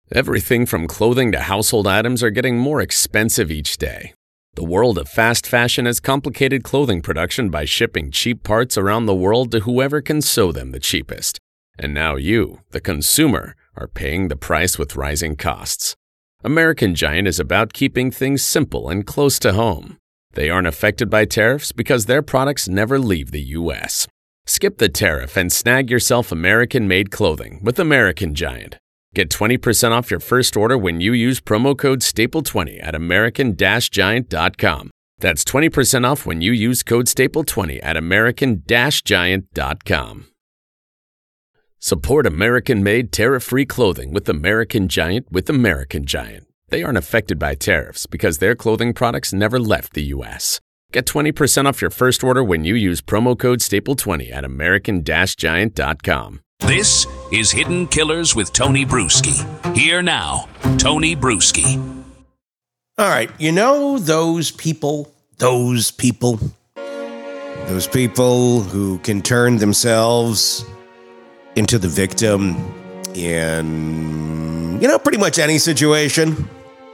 Everything from clothing to household items are getting more expensive each day. The world of fast fashion has complicated clothing production by shipping cheap parts around the world to whoever can sew them the cheapest. And now you, the consumer, are paying the price with rising costs. American Giant is about keeping things simple and close to home. They aren't affected by tariffs because their products never leave the U.S. Skip the tariff and snag yourself American-made clothing with American Giant. Get 20% off your first order when you use promo code STAPLE20 at American-Giant.com. That's 20% off when you use code STAPLE20 at American-Giant.com. Support American-made tariff-free clothing with American Giant with American Giant. They aren't affected by tariffs because their clothing products never left the U.S. Get 20% off your first order when you use promo code STAPLE20 at American-Giant.com. This is Hidden Killers with Tony Bruschi. Here now, Tony Bruschi. All right, you know those people who can turn themselves into the victim in, pretty much any situation?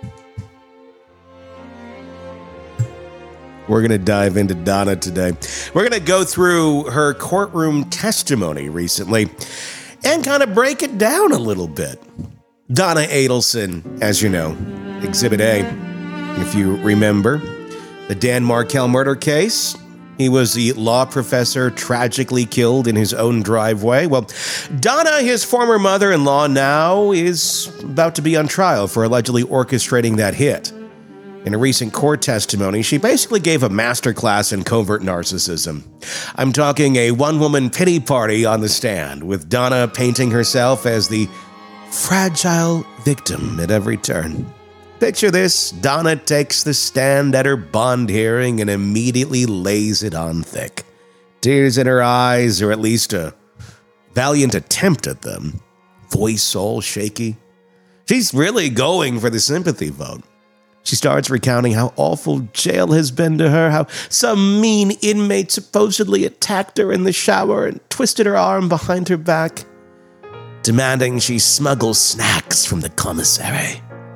We're going to dive into Donna today. We're going to go through her courtroom testimony recently and kind of break it down a little bit. Donna Adelson, as you know, Exhibit A. If you remember, the Dan Markel murder case, he was the law professor tragically killed in his own driveway. Well, Donna, his former mother-in-law, now is about to be on trial for allegedly orchestrating that hit. In a recent court testimony, she basically gave a masterclass in covert narcissism. I'm talking a one-woman pity party on the stand, with Donna painting herself as the fragile victim at every turn. Picture this: Donna takes the stand at her bond hearing and immediately lays it on thick. Tears in her eyes, or at least a valiant attempt at them. Voice all shaky. She's really going for the sympathy vote. She starts recounting how awful jail has been to her, how some mean inmate supposedly attacked her in the shower and twisted her arm behind her back, demanding she smuggle snacks from the commissary.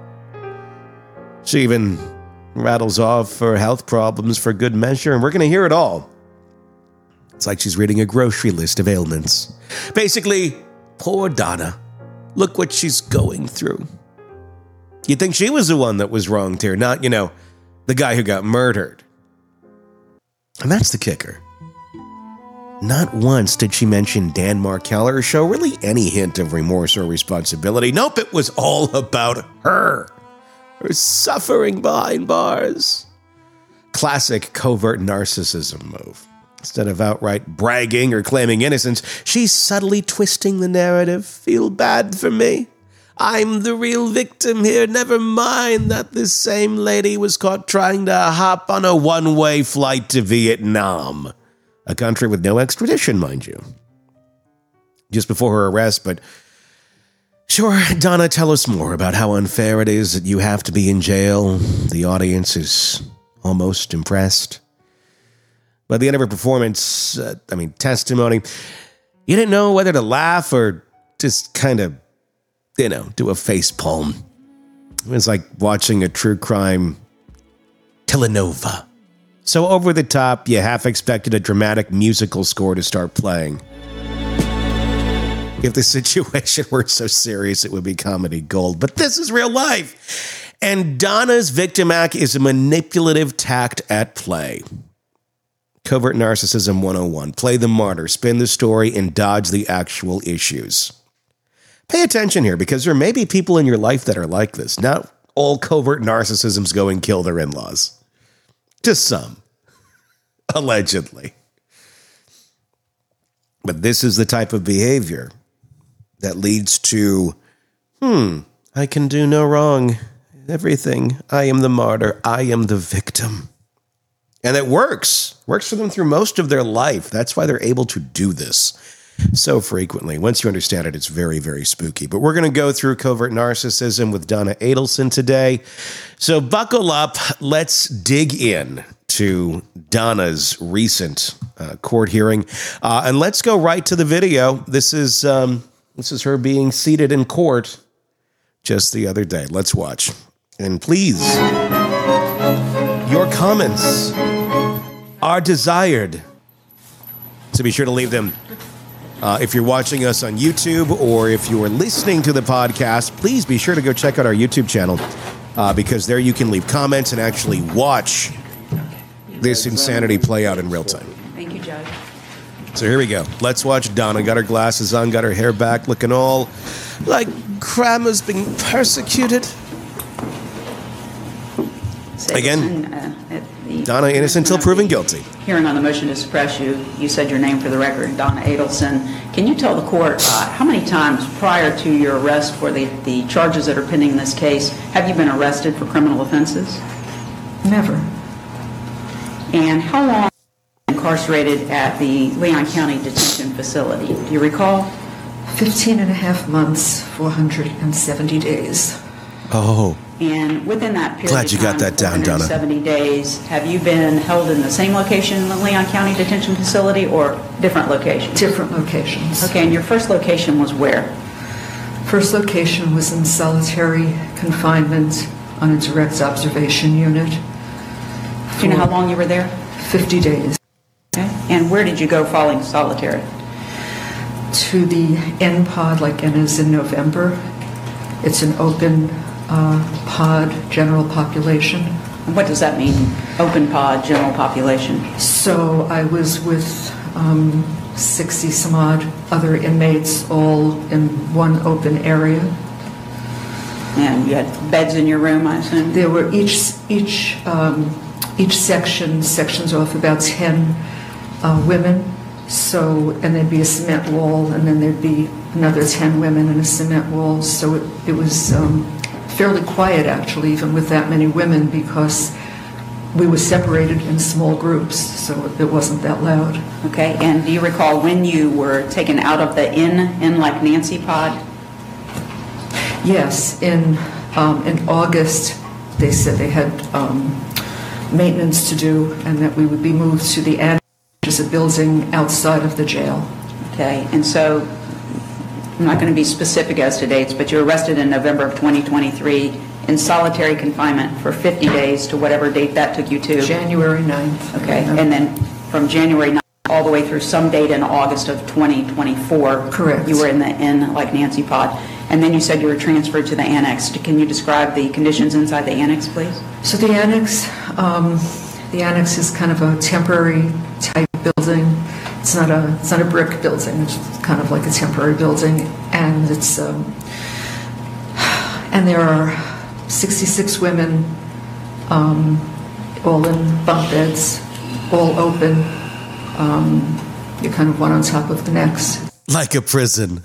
She even rattles off her health problems for good measure, and we're going to hear it all. It's like she's reading a grocery list of ailments. Basically, poor Donna. Look what she's going through. You'd think she was the one that was wronged here, not, the guy who got murdered. And that's the kicker. Not once did she mention Dan Markel or show really any hint of remorse or responsibility. Nope, it was all about her. Her suffering behind bars. Classic covert narcissism move. Instead of outright bragging or claiming innocence, she's subtly twisting the narrative. Feel bad for me. I'm the real victim here. Never mind that this same lady was caught trying to hop on a one-way flight to Vietnam. A country with no extradition, mind you. Just before her arrest, but sure, Donna, tell us more about how unfair it is that you have to be in jail. The audience is almost impressed. By the end of her performance, testimony, you didn't know whether to laugh or just kind of, do a face palm. It was like watching a true crime telenova. So over the top, you half expected a dramatic musical score to start playing. If the situation were so serious, it would be comedy gold. But this is real life. And Donna's victim act is a manipulative tact at play. Covert Narcissism 101. Play the martyr, spin the story, and dodge the actual issues. Pay attention here, because there may be people in your life that are like this. Not all covert narcissisms go and kill their in-laws. Just some. Allegedly. But this is the type of behavior that leads to, I can do no wrong. Everything. I am the martyr. I am the victim. And it works. Works for them through most of their life. That's why they're able to do this so frequently. Once you understand it, it's very, very spooky. But we're going to go through covert narcissism with Donna Adelson today. So buckle up. Let's dig in to Donna's recent court hearing. And let's go right to the video. This is her being seated in court, just the other day. Let's watch. And please, your comments are desired. So be sure to leave them. If you're watching us on YouTube or if you are listening to the podcast, please be sure to go check out our YouTube channel because there you can leave comments and actually watch this insanity play out in real time. Thank you, Judge. So here we go. Let's watch Donna. Got her glasses on, got her hair back, looking all like Kramer's being persecuted. Again, Donna innocent until proven guilty. Hearing on the motion to suppress you said your name for the record, Donna Adelson. Can you tell the court how many times prior to your arrest for the charges that are pending in this case have you been arrested for criminal offenses? Never. And how long were you incarcerated at the Leon County Detention Facility? Do you recall? 15 and a half months, 470 days. Oh. And within that period Glad you of time, got that down, Donna. 70 days, have you been held in the same location in the Leon County Detention Facility or different locations? Different locations. Okay, and your first location was where? First location was in solitary confinement on a direct observation unit. Do you know how long you were there? 50 days. Okay. And where did you go following solitary? To the NPOD, like N is in November. It's an open pod, general population. And what does that mean, open pod, general population? So I was with 60 some odd other inmates all in one open area. And you had beds in your room, I assume? There were each sections off about 10 women. So, and there'd be a cement wall, and then there'd be another 10 women and a cement wall. So it was fairly quiet, actually, even with that many women, because we were separated in small groups, so it wasn't that loud. Okay, and do you recall when you were taken out of the Inn like Nancy pod? Yes, in August, they said they had maintenance to do, and that we would be moved to the Annex, which is a building outside of the jail. Okay, and so I'm not going to be specific as to dates, but you were arrested in November of 2023 in solitary confinement for 50 days to whatever date that took you to. January 9th. Okay, and then from January 9th all the way through some date in August of 2024. Correct. You were in the Inn like Nancy pod. And then you said you were transferred to the Annex. Can you describe the conditions inside the Annex, please? So the Annex is kind of a temporary type building. It's not a brick building. It's kind of like a temporary building, and it's and there are 66 women, all in bunk beds, all open. You're kind of one on top of the next, like a prison.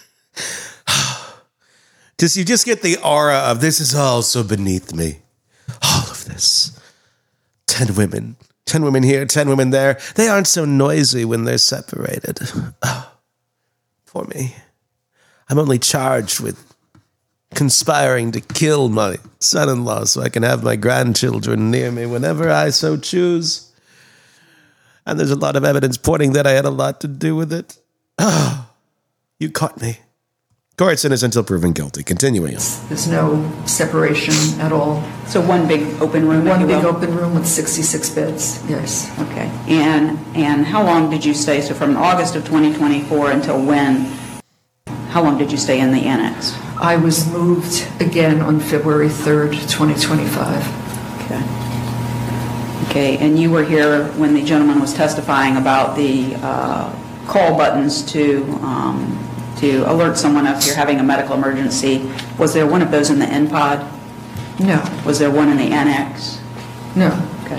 You just get the aura of this is all so beneath me. All of this. 10 women. 10 women here, 10 women there. They aren't so noisy when they're separated. Oh, poor me. I'm only charged with conspiring to kill my son-in-law so I can have my grandchildren near me whenever I so choose. And there's a lot of evidence pointing that I had a lot to do with it. Oh, you caught me. Court's innocent until proven guilty. Continuing on. There's no separation at all. So one big open room? One big open room with 66 beds, yes. Okay. And how long did you stay? So from August of 2024 until when? How long did you stay in the Annex? I was moved again on February 3rd, 2025. Okay. Okay, and you were here when the gentleman was testifying about the call buttons to alert someone if you're having a medical emergency. Was there one of those in the NPOD? No. Was there one in the Annex? No. Okay.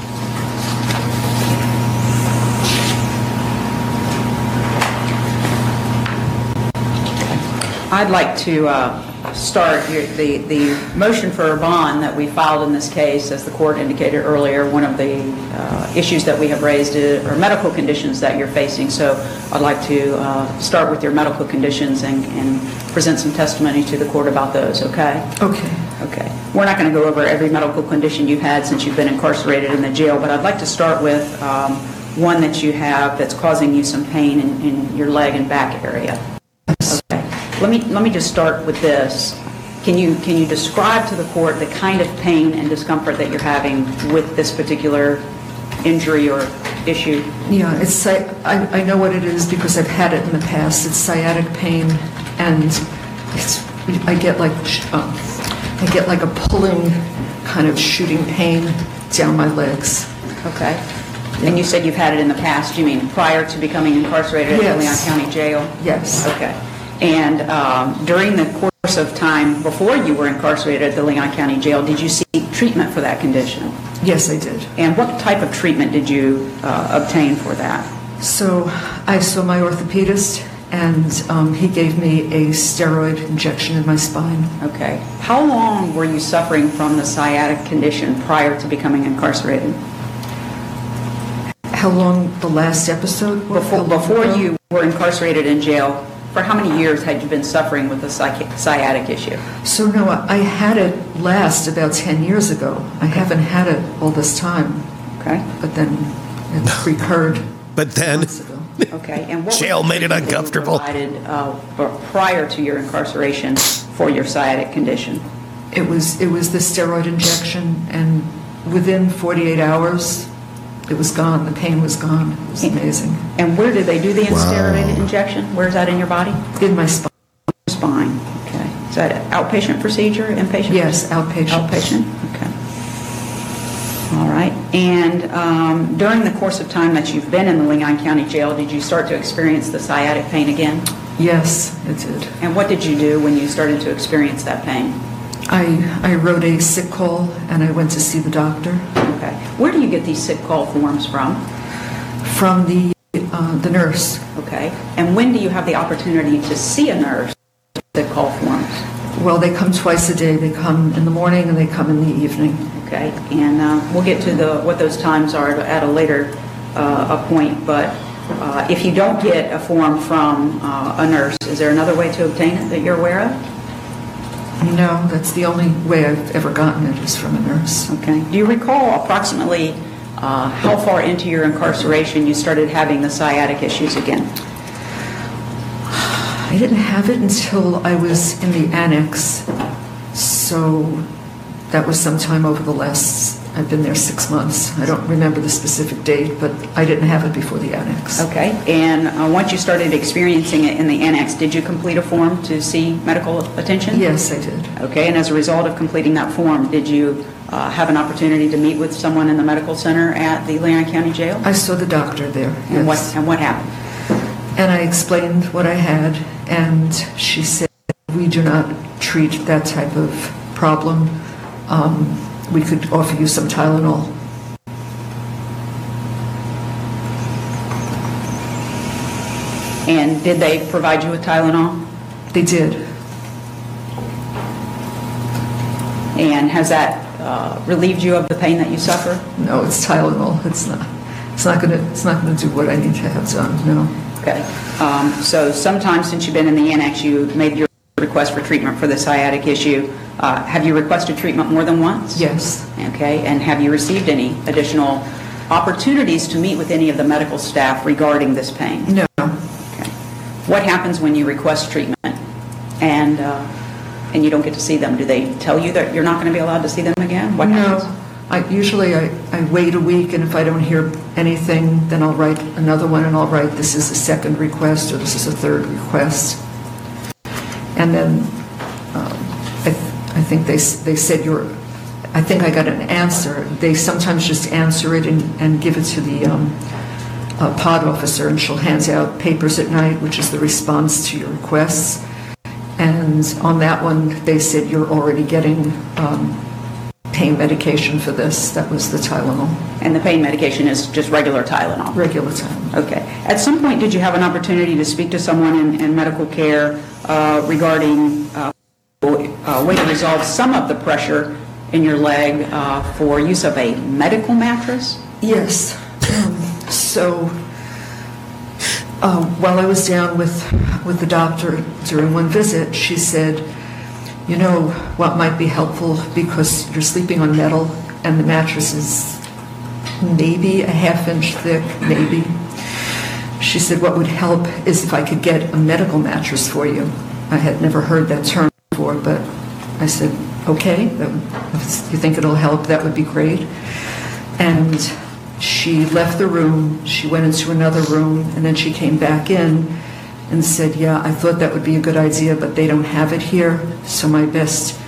I'd like to start here, the motion for a bond that we filed in this case, as the court indicated earlier. One of the issues that we have raised are medical conditions that you're facing. So I'd like to start with your medical conditions and present some testimony to the court about those, okay? Okay. Okay. We're not going to go over every medical condition you've had since you've been incarcerated in the jail, but I'd like to start with one that you have that's causing you some pain in your leg and back area. Okay. Let me just start with this. Can you describe to the court the kind of pain and discomfort that you're having with this particular injury or issue? Yeah, I know what it is because I've had it in the past. It's sciatic pain, and I get like a pulling kind of shooting pain down my legs. Okay. And you said you've had it in the past. Do you mean prior to becoming incarcerated at the Leon County Jail? Yes. Okay. And during the course of time before you were incarcerated at the Leon County Jail, did you seek treatment for that condition? Yes, I did. And what type of treatment did you obtain for that? So I saw my orthopedist, and he gave me a steroid injection in my spine. Okay. How long were you suffering from the sciatic condition prior to becoming incarcerated? How long the last episode? Before you were incarcerated in jail, for how many years had you been suffering with the sciatic issue? So no, I had it last about 10 years ago. I haven't had it all this time. Okay. But then it recurred. But then months ago. Okay. And what jail made it uncomfortable. Provided prior to your incarceration for your sciatic condition? It was the steroid injection, and within 48 hours, it was gone. The pain was gone. It was amazing. And where did they do the steroid injection? Where's that in your body? In my spine. Spine. Okay. Is that an outpatient procedure? Inpatient? Yes, outpatient. Outpatient. Okay. All right. And during the course of time that you've been in the Leon County Jail, did you start to experience the sciatic pain again? Yes, it did. And what did you do when you started to experience that pain? I wrote a sick call, and I went to see the doctor. Okay. Where do you get these sick call forms from? From the nurse. Okay. And when do you have the opportunity to see a nurse with sick call forms? Well, they come twice a day. They come in the morning and they come in the evening. Okay. And we'll get to what those times are at a later point. But if you don't get a form from a nurse, is there another way to obtain it that you're aware of? No, that's the only way I've ever gotten it is from a nurse. Okay. Do you recall approximately how far into your incarceration you started having the sciatic issues again? I didn't have it until I was in the annex, so that was sometime over the last, I've been there 6 months. I don't remember the specific date, but I didn't have it before the annex. Okay. And once you started experiencing it in the annex, did you complete a form to see medical attention? Yes, I did. Okay. And as a result of completing that form, did you have an opportunity to meet with someone in the medical center at the Leon County Jail? I saw the doctor there. And yes. what happened? And I explained what I had, and she said, we do not treat that type of problem. We could offer you some Tylenol. And did they provide you with Tylenol? They did. And has that relieved you of the pain that you suffer? No, it's Tylenol. It's not going to do what I need to have done. No. Okay. So sometime since you've been in the annex, you made your request for treatment for the sciatic issue. Have you requested treatment more than once? Yes. Okay. And have you received any additional opportunities to meet with any of the medical staff regarding this pain? No. Okay. What happens when you request treatment and you don't get to see them? Do they tell you that you're not going to be allowed to see them again? What happens? No. Usually I wait a week, and if I don't hear anything, then I'll write another one, and I'll write, this is a second request, or this is a third request. And then I think they said I think I got an answer. They sometimes just answer it and give it to the pod officer, and she'll hand out papers at night, which is the response to your requests. And on that one, they said you're already getting pain medication for this. That was the Tylenol. And the pain medication is just regular Tylenol? Regular Tylenol. Okay. At some point, did you have an opportunity to speak to someone in medical care regarding a way to resolve some of the pressure in your leg for use of a medical mattress? Yes. While I was down with the doctor during one visit, she said, you know what might be helpful, because you're sleeping on metal and the mattress is maybe a half-inch thick, maybe. She said what would help is if I could get a medical mattress for you. I had never heard that term before, but I said, okay, if you think it'll help, that would be great. And she left the room, she went into another room, and then she came back in and said, yeah, I thought that would be a good idea, but they don't have it here, so my best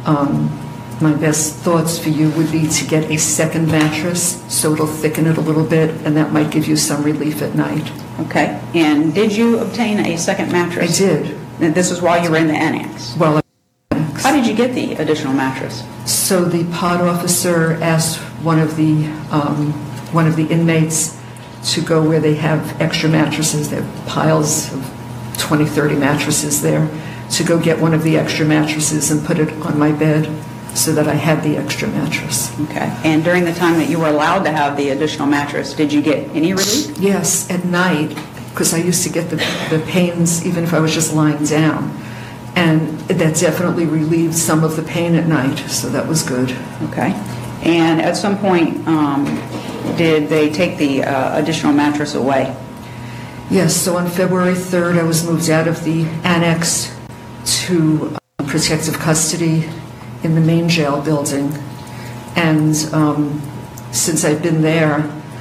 thoughts for you would be to get a second mattress, so it'll thicken it a little bit, and that might give you some relief at night. Okay. And did you obtain a second mattress? I did. And this was while you were in the annex? Well, How did you get the additional mattress? so the pod officer asked one of the inmates to go where they have extra mattresses. They have piles of 20, 30 mattresses there, to go get one of the extra mattresses and put it on my bed so that I had the extra mattress. Okay. And during the time that you were allowed to have the additional mattress, did you get any relief? Yes, at night, because I used to get the pains even if I was just lying down. And that definitely relieved some of the pain at night, so that was good. Okay. And at some point, did they take the additional mattress away? Yes, so on February 3rd, I was moved out of the annex to protective custody in the main jail building. And since I've been there,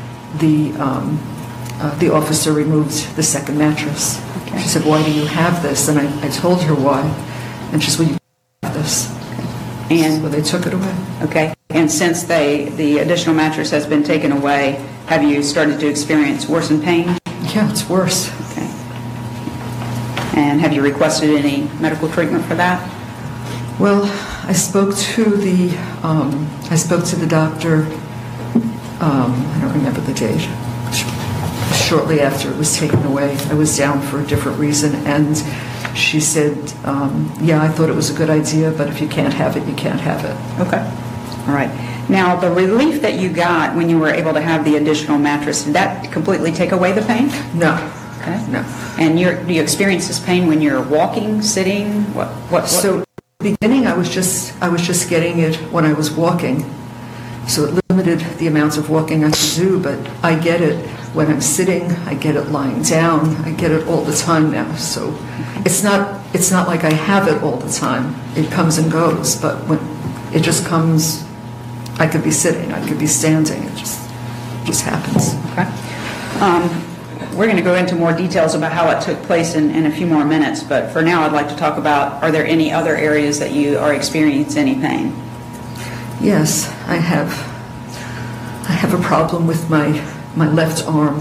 the officer removed the second mattress. Okay. She said, why do you have this? And I told her why. And she said, well, you have this. And so they took it away. Okay. And since the additional mattress has been taken away, have you started to experience worsened pain? Yeah, it's worse. Okay. And have you requested any medical treatment for that? Well, I spoke to the doctor. I don't remember the date. Shortly after it was taken away, I was down for a different reason, and she said, yeah, I thought it was a good idea, but if you can't have it, you can't have it. Okay. All right. Now, the relief that you got when you were able to have the additional mattress, did that completely take away the pain? No. Okay. No. And do you experience this pain when you're walking, sitting? What? So, the beginning, I was just getting it when I was walking, so it limited the amount of walking I could do, but I get it when I'm sitting, I get it lying down, I get it all the time now. So it's not like I have it all the time. It comes and goes, but when it just comes, I could be sitting, I could be standing, it just happens. Okay. We're going to go into more details about how it took place in a few more minutes, but for now I'd like to talk about, are there any other areas that you are experiencing any pain? Yes, I have a problem with my left arm.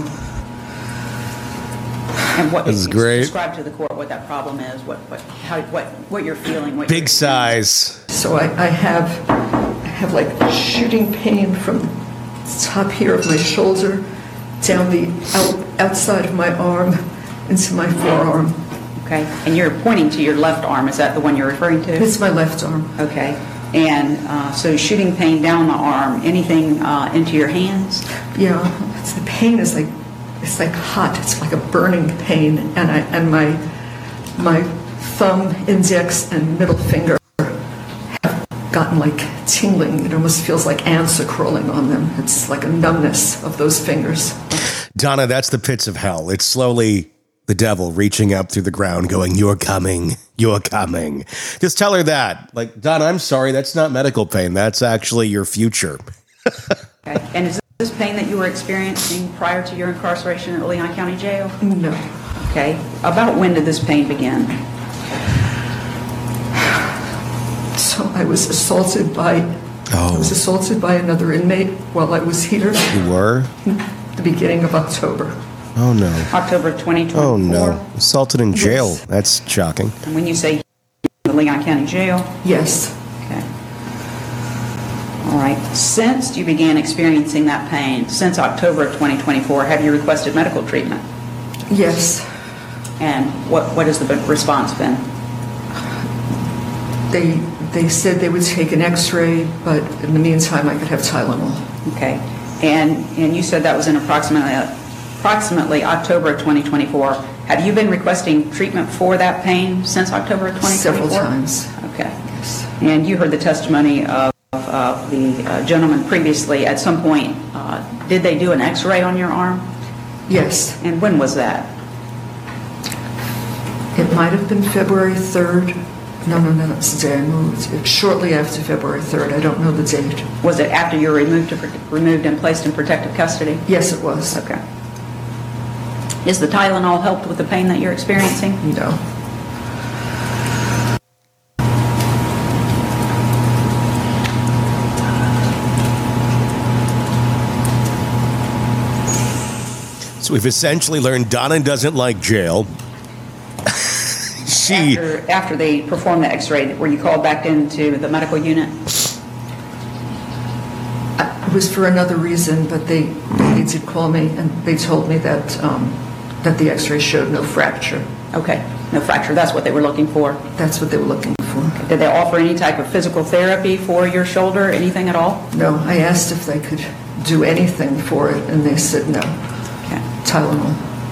And what is great. Describe to the court what that problem is, what you're feeling. Big size. So I have like shooting pain from the top here of my shoulder down the outside of my arm into my forearm. Okay. And you're pointing to your left arm. Is that the one you're referring to? It's my left arm. Okay. And so shooting pain down the arm, anything into your hands? Yeah, the pain is it's like hot. It's like a burning pain, and my thumb, index, and middle finger have gotten like tingling. It almost feels like ants are crawling on them. It's like a numbness of those fingers. Donna, that's the pits of hell. It's slowly the devil reaching up through the ground going, you're coming, you're coming. Just tell her that. Like, Donna, I'm sorry, that's not medical pain. That's actually your future. Okay. And is this pain that you were experiencing prior to your incarceration at Leon County Jail? No. Okay. About when did this pain begin? So I was assaulted by another inmate while I was here. You were? The beginning of October. Oh, no. October 2024? Oh, no. Assaulted in jail. Yes. That's shocking. And when you say the Leon County Jail? Yes. Okay. All right. Since you began experiencing that pain, since October of 2024, have you requested medical treatment? Yes. And what has the response been? They said they would take an x-ray, but in the meantime I could have Tylenol. Okay. And you said that was in approximately October of 2024. Have you been requesting treatment for that pain since October of 2024? Several times. Okay. Yes. And you heard the testimony of the gentleman previously. At some point, did they do an x-ray on your arm? Yes. And when was that? It might have been February 3rd, No, that's the day I moved. It's shortly after February 3rd. I don't know the date. Was it after you were removed and placed in protective custody? Yes, it was. Okay. Is the Tylenol helped with the pain that you're experiencing? No. So we've essentially learned Donna doesn't like jail. After they performed the x-ray, were you called back into the medical unit? It was for another reason, but they did call me, and they told me that that the x-ray showed no fracture. Okay, no fracture. That's what they were looking for. That's what they were looking for. Okay. Did they offer any type of physical therapy for your shoulder, anything at all? No, I asked if they could do anything for it, and they said no. Okay. Tylenol.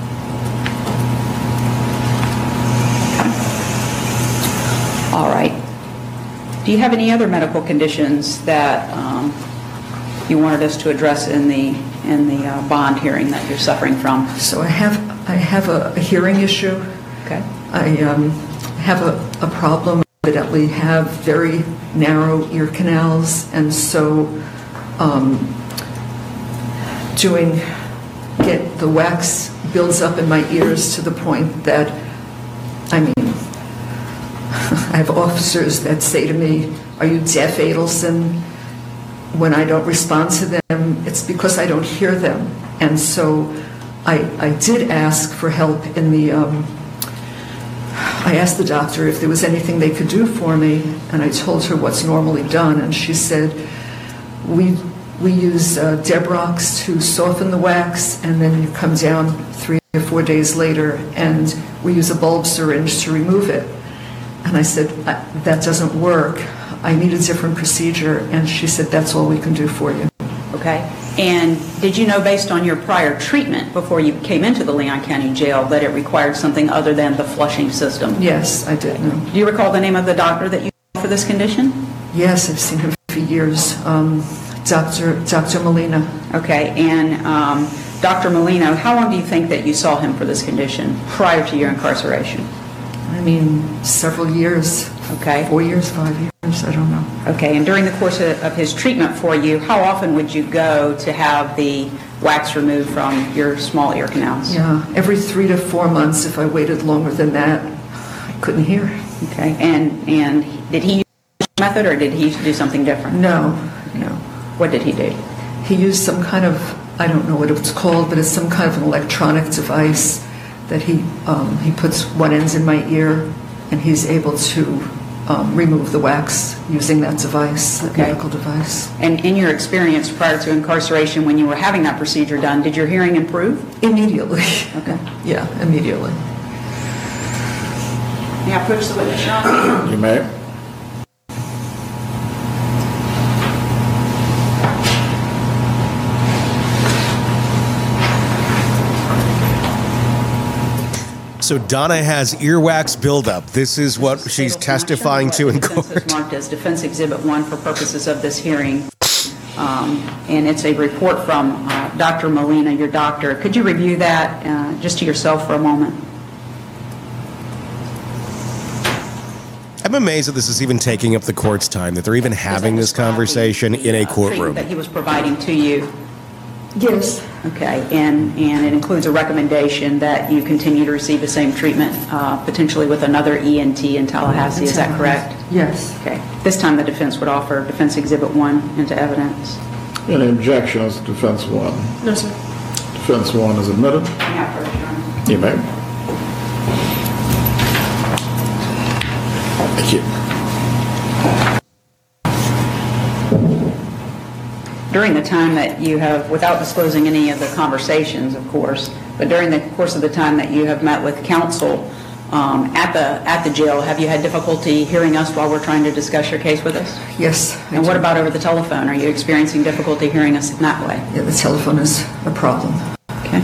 All right. Do you have any other medical conditions that you wanted us to address in the bond hearing that you're suffering from? So I have a hearing issue. Okay. I have a problem. I evidently have very narrow ear canals, and so get the wax builds up in my ears to the point that, I mean, I have officers that say to me, "Are you deaf, Adelson?" When I don't respond to them, it's because I don't hear them. And so I did ask for help in the, I asked the doctor if there was anything they could do for me, and I told her what's normally done, and she said, we use Debrox to soften the wax, and then you come down 3 or 4 days later, and we use a bulb syringe to remove it. And I said, that doesn't work. I need a different procedure. And she said, that's all we can do for you. Okay. And did you know, based on your prior treatment before you came into the Leon County Jail, that it required something other than the flushing system? Yes, I did know. Do you recall the name of the doctor that you saw for this condition? Yes, I've seen him for years. Dr. Molina. Okay. And Dr. Molina, how long do you think that you saw him for this condition prior to your incarceration? I mean, several years. Okay. 4 years, 5 years, I don't know. Okay, and during the course of his treatment for you, how often would you go to have the wax removed from your small ear canals? Yeah, every 3 to 4 months. If I waited longer than that, I couldn't hear. Okay, and did he use this method or did he do something different? No. What did he do? He used some kind of, I don't know what it's called, but it's some kind of an electronic device that he puts one end in my ear, and he's able to remove the wax using that device, that medical device. And in your experience prior to incarceration, when you were having that procedure done, did your hearing improve? Immediately. Okay. Yeah, immediately. May I approach the witness, Your Honor? You may. So Donna has earwax buildup. This is what she's testifying to in court. It's marked as Defense Exhibit 1 for purposes of this hearing. And it's a report from Dr. Molina, your doctor. Could you review that just to yourself for a moment? I'm amazed that this is even taking up the court's time, that they're even having this conversation in a courtroom. That he was providing to you. Yes. Okay, and it includes a recommendation that you continue to receive the same treatment, potentially with another ENT in Tallahassee. Is that correct? Yes. Okay. This time the defense would offer Defense Exhibit 1 into evidence. Any objections to Defense 1? No, sir. Defense 1 is admitted. You may. Thank you. During the time that you have, without disclosing any of the conversations, of course, but during the course of the time that you have met with counsel at the jail, have you had difficulty hearing us while we're trying to discuss your case with us? Yes. And what about over the telephone? Are you experiencing difficulty hearing us in that way? Yeah, the telephone is a problem. Okay.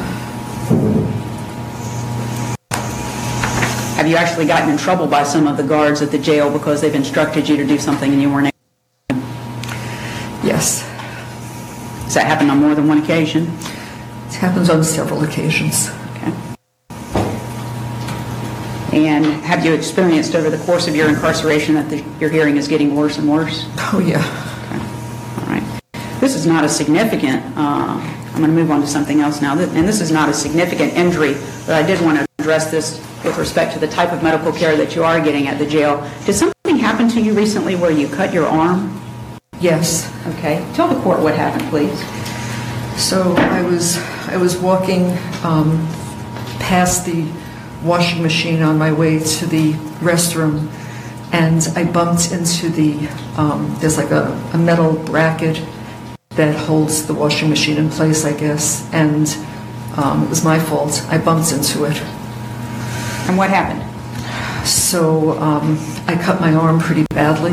Have you actually gotten in trouble by some of the guards at the jail because they've instructed you to do something and you weren't able to? Yes. Has that happened on more than one occasion? It happens on several occasions. Okay. And have you experienced over the course of your incarceration that your hearing is getting worse and worse? Oh, yeah. Okay. All right. This is not a significant, I'm going to move on to something else now, and this is not a significant injury, but I did want to address this with respect to the type of medical care that you are getting at the jail. Did something happen to you recently where you cut your arm? Yes. Okay. Tell the court what happened, please. So I was walking past the washing machine on my way to the restroom, and I bumped into there's like a metal bracket that holds the washing machine in place, I guess, and it was my fault. I bumped into it. And what happened? So I cut my arm pretty badly.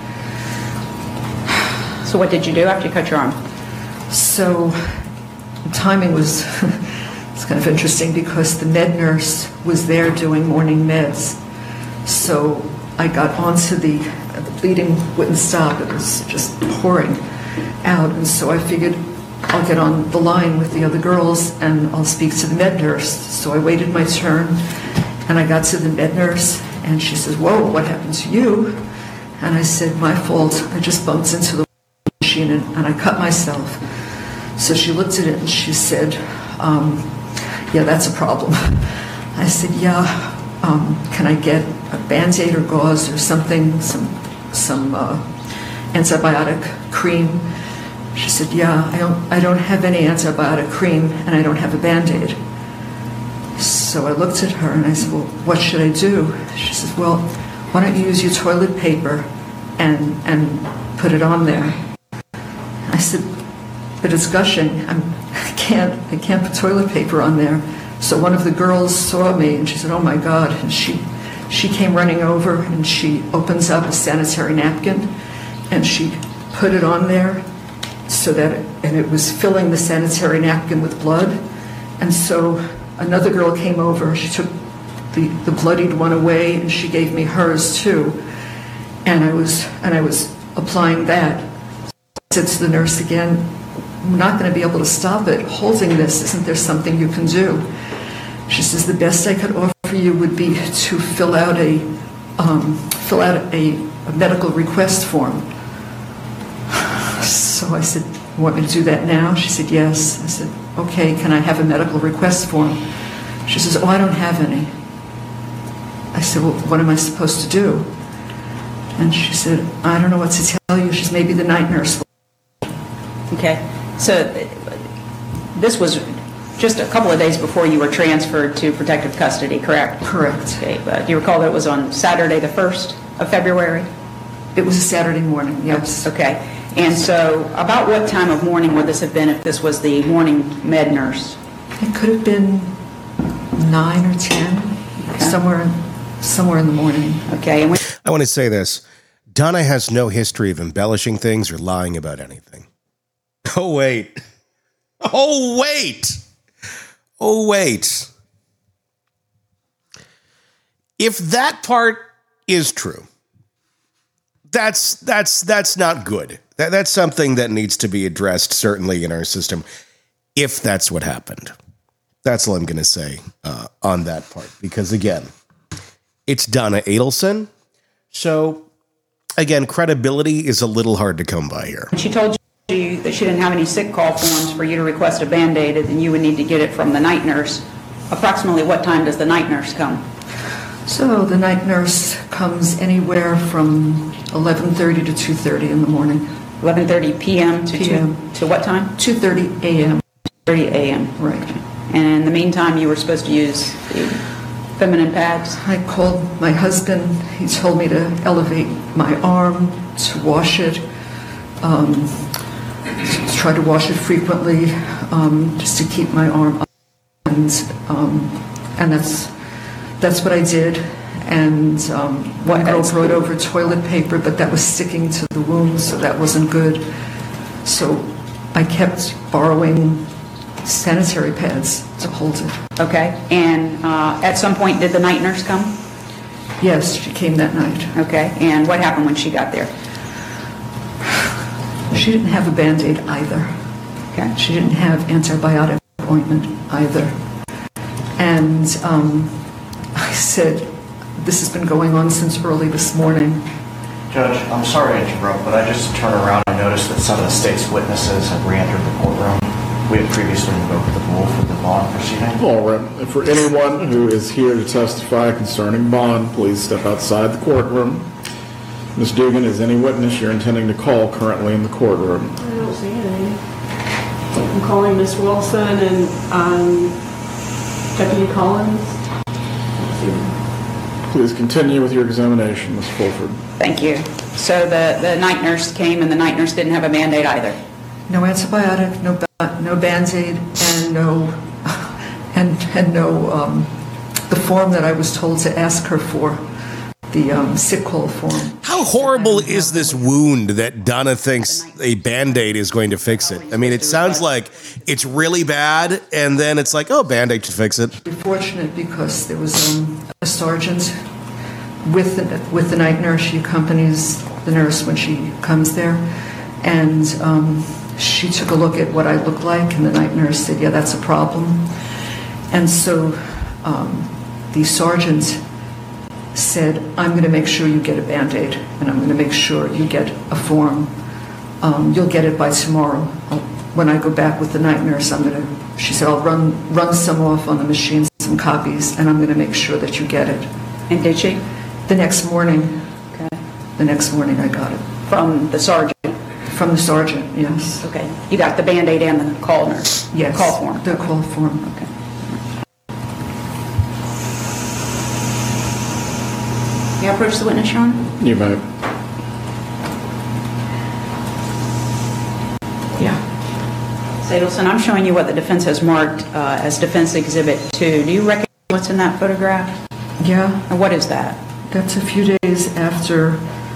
So what did you do after you cut your arm? So the timing was it's kind of interesting because the med nurse was there doing morning meds. So I got onto the bleeding wouldn't stop. It was just pouring out. And so I figured I'll get on the line with the other girls and I'll speak to the med nurse. So I waited my turn and I got to the med nurse and she says, "Whoa, what happened to you?" And I said, "My fault. I just bumped into the machine and I cut myself." So she looked at it and she said, "Yeah, that's a problem." I said, "Yeah, can I get a Band-Aid or gauze or something, some antibiotic cream?" She said, "Yeah, I don't have any antibiotic cream and I don't have a Band-Aid." So I looked at her and I said, "Well, what should I do?" She said, "Well, why don't you use your toilet paper and put it on there?" I said, "But it's gushing. I can't put toilet paper on there." So one of the girls saw me and she said, "Oh my God!" And she came running over and she opens up a sanitary napkin and she put it on there so that it was filling the sanitary napkin with blood. And so another girl came over. She took the bloodied one away and she gave me hers too. And I was applying that. I said to the nurse again, "I'm not going to be able to stop it holding this. Isn't there something you can do?" She says, "The best I could offer you would be to fill out a medical request form." So I said, "You want me to do that now?" She said, "Yes." I said, "Okay, can I have a medical request form?" She says, "Oh, I don't have any." I said, "Well, what am I supposed to do?" And she said, "I don't know what to tell you." She's maybe the night nurse. Okay. So this was just a couple of days before you were transferred to protective custody, correct? Correct. Okay. Do you recall that it was on Saturday the 1st of February? It was a Saturday morning, yes. Okay. And so about what time of morning would this have been if this was the morning med nurse? It could have been 9 or 10, okay. somewhere in the morning. Okay. And I want to say this. Donna has no history of embellishing things or lying about anything. Oh, wait. Oh, wait. Oh, wait. If that part is true, that's not good. That's something that needs to be addressed, certainly, in our system, if that's what happened. That's all I'm going to say on that part. Because, again, it's Donna Adelson. So, again, credibility is a little hard to come by here. she told you that she didn't have any sick call forms for you to request a Band-Aid, and you would need to get it from the night nurse. Approximately what time does the night nurse come? So the night nurse comes anywhere from 11:30 to 2:30 in the morning. 11:30 p.m. to p.m. To what time? 2:30 a.m. 2:30 a.m. Right. And in the meantime, you were supposed to use the feminine pads? I called my husband. He told me to elevate my arm, to wash it, to try to wash it frequently, just to keep my arm up. And that's what I did. And one girl brought over toilet paper, but that was sticking to the wound, so that wasn't good. So I kept borrowing sanitary pads to hold it. Okay. And at some point, did the night nurse come? Yes, she came that night. Okay. And what happened when she got there? She didn't have a Band-Aid either. Okay. She didn't have antibiotic ointment either. And I said, this has been going on since early this morning. Judge, I'm sorry to interrupt, but I just turned around and noticed that some of the state's witnesses have re-entered the courtroom. We had previously invoked the rule for the bond proceeding. All right. And for anyone who is here to testify concerning bond, please step outside the courtroom. Ms. Dugan, is any witness you're intending to call currently in the courtroom? I don't see any. I'm calling Miss Wilson and Deputy Collins. Please continue with your examination, Ms. Fulford. Thank you. So the night nurse came, and the night nurse didn't have a Band-Aid either? No antibiotic, no Band-Aid, and no the form that I was told to ask her for, the sick call form. How horrible is this wound that Donna thinks a Band-Aid is going to fix it? I mean, it sounds like it's really bad, and then it's like, oh, Band-Aid should fix it. We're fortunate because there was a sergeant with the night nurse. She accompanies the nurse when she comes there, and she took a look at what I looked like, and the night nurse said, yeah, that's a problem. And so the sergeant said, I'm going to make sure you get a Band-Aid, and I'm going to make sure you get a form. You'll get it by tomorrow. When I go back with the night nurse, she said, I'll run some off on the machine, some copies, and I'm going to make sure that you get it. And did she? The next morning. Okay. The next morning I got it. From the sergeant? From the sergeant, yes. Okay. You got the Band-Aid and the call nurse? Yes. Call form? The call form. Okay. May I approach the witness, Your Honor? You may. Yeah. Sadelson, I'm showing you what the defense has marked as Defense Exhibit 2. Do you recognize what's in that photograph? Yeah. And what is that? That's a few days after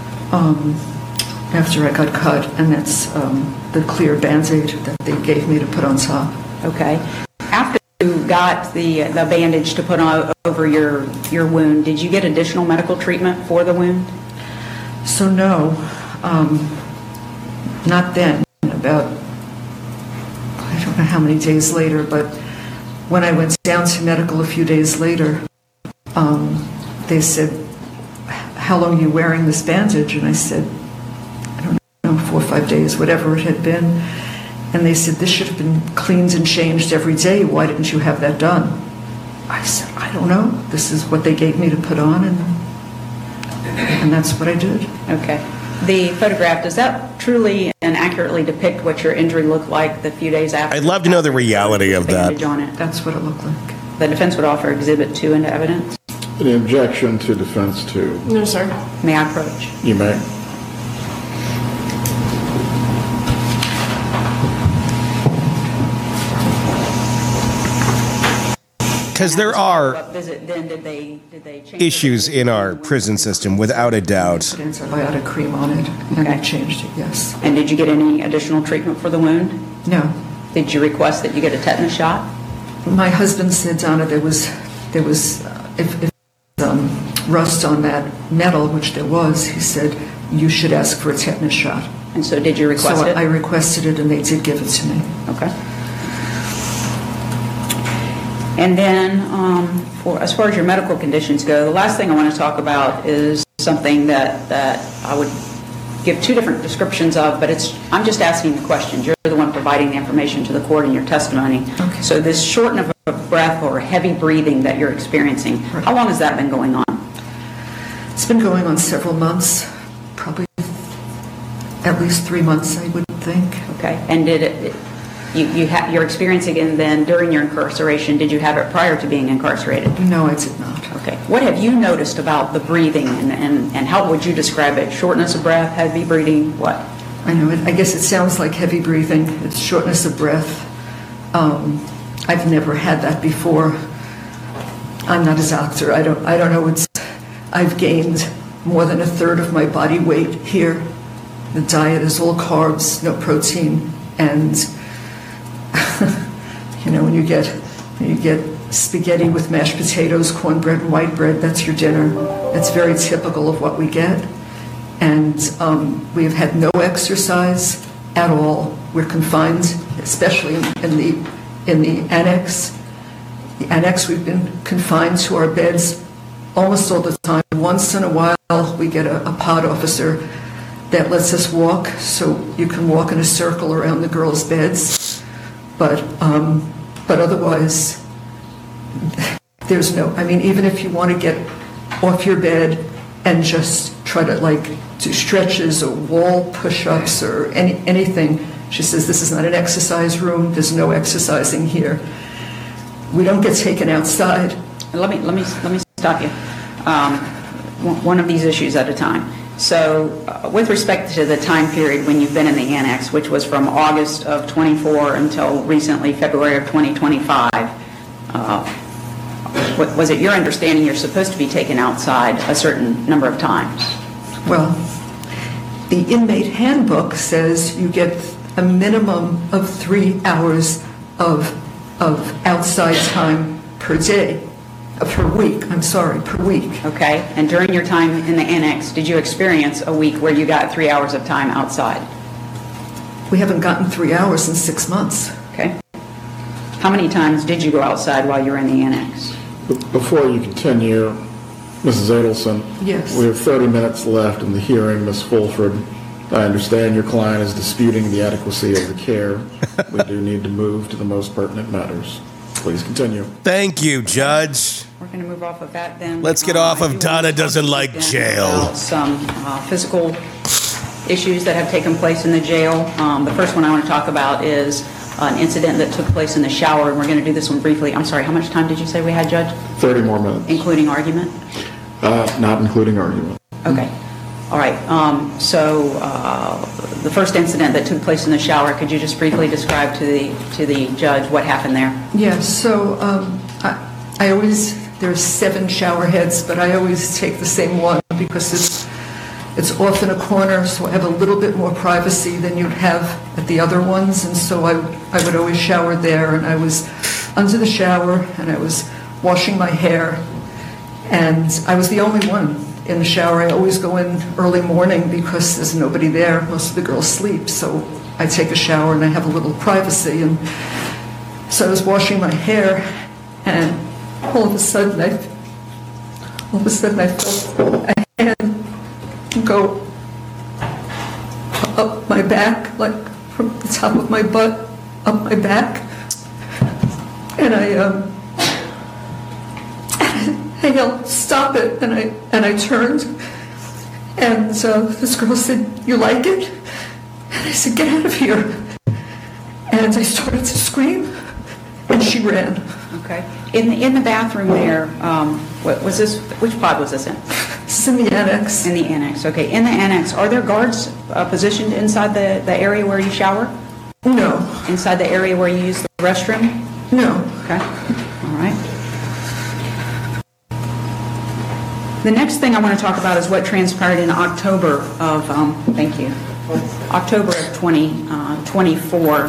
I got cut, and that's the clear Band-Aid that they gave me to put on top. Okay. After you got the bandage to put on over your wound, did you get additional medical treatment for the wound? So no, not then. About, I don't know how many days later, but when I went down to medical a few days later, they said, how long are you wearing this bandage? And I said, I don't know, 4 or 5 days, whatever it had been. And they said, this should have been cleaned and changed every day. Why didn't you have that done? I said, I don't know. This is what they gave me to put on, and that's what I did. Okay. The photograph, does that truly and accurately depict what your injury looked like the few days after? I'd love to know the reality of that. On it? That's what it looked like. The defense would offer Exhibit 2 into evidence? Any objection to Defense 2? No, sir. May I approach? You may. Because there are Did they change issues in our prison system, without a doubt. Put antibiotic cream on it, and I changed it, yes. And did you get any additional treatment for the wound? No. Did you request that you get a tetanus shot? My husband said, Donna, there was rust on that metal, which there was. He said, you should ask for a tetanus shot. And so did you request so it? I requested it, and they did give it to me. Okay. And then, as far as your medical conditions go, the last thing I want to talk about is something that I would give 2 different descriptions of, but I'm just asking the questions. You're the one providing the information to the court in your testimony. Okay. So this shortness of breath or heavy breathing that you're experiencing, how long has that been going on? It's been going on several months, probably at least 3 months, I would think. Okay. And did you're experiencing it then during your incarceration? Did you have it prior to being incarcerated? No, I did not. Okay. What have you noticed about the breathing, and how would you describe it? Shortness of breath, heavy breathing, what? I know. I guess it sounds like heavy breathing. It's shortness of breath. I've never had that before. I'm not a doctor. I don't know. I've gained more than 1/3 of my body weight here. The diet is all carbs, no protein, and when you get spaghetti with mashed potatoes, cornbread, and white bread, that's your dinner. That's very typical of what we get. And we have had no exercise at all. We're confined, especially in the annex. The annex, we've been confined to our beds almost all the time. Once in a while, we get a pod officer that lets us walk, so you can walk in a circle around the girls' beds. But otherwise, there's no, I mean, even if you want to get off your bed and just try to do stretches or wall push-ups or anything, she says, this is not an exercise room, there's no exercising here. We don't get taken outside. Let me stop you. One of these issues at a time. So with respect to the time period when you've been in the annex, which was from August of 24 until recently February of 2025, was it your understanding you're supposed to be taken outside a certain number of times? Well, the inmate handbook says you get a minimum of 3 hours of outside time per day. Per week. Okay. And during your time in the annex, did you experience a week where you got 3 hours of time outside? We haven't gotten 3 hours in 6 months. Okay. How many times did you go outside while you were in the annex? Before you continue, Mrs. Adelson, yes. We have 30 minutes left in the hearing. Ms. Fulford, I understand your client is disputing the adequacy of the care. We do need to move to the most pertinent matters. Please continue. Thank you, Judge. We're going to move off of that then. Let's get off of Donna doesn't like jail. Some physical issues that have taken place in the jail. The first one I want to talk about is an incident that took place in the shower, and we're going to do this one briefly. I'm sorry, how much time did you say we had, Judge? 30 more minutes. Including argument? Not including argument. Okay. All right. So the first incident that took place in the shower, could you just briefly describe to the judge what happened there? Yes. So I always, there's 7 shower heads, but I always take the same one because it's off in a corner, so I have a little bit more privacy than you'd have at the other ones, and so I would always shower there, and I was under the shower, and I was washing my hair, and I was the only one in the shower. I always go in early morning because there's nobody there. Most of the girls sleep, so I take a shower and I have a little privacy. And so I was washing my hair, and all of a sudden I felt a hand go up my back, like from the top of my butt up my back, and I yelled, "Stop it!" and I turned, and this girl said, "You like it?" And I said, "Get out of here!" And I started to scream, and she ran. Okay. In the bathroom there, what was this? Which pod was this in? This is in the annex. In the annex. Okay. In the annex, are there guards positioned inside the area where you shower? No. Inside the area where you use the restroom? No. Okay. All right. The next thing I want to talk about is what transpired in October of, thank you, October of 2024,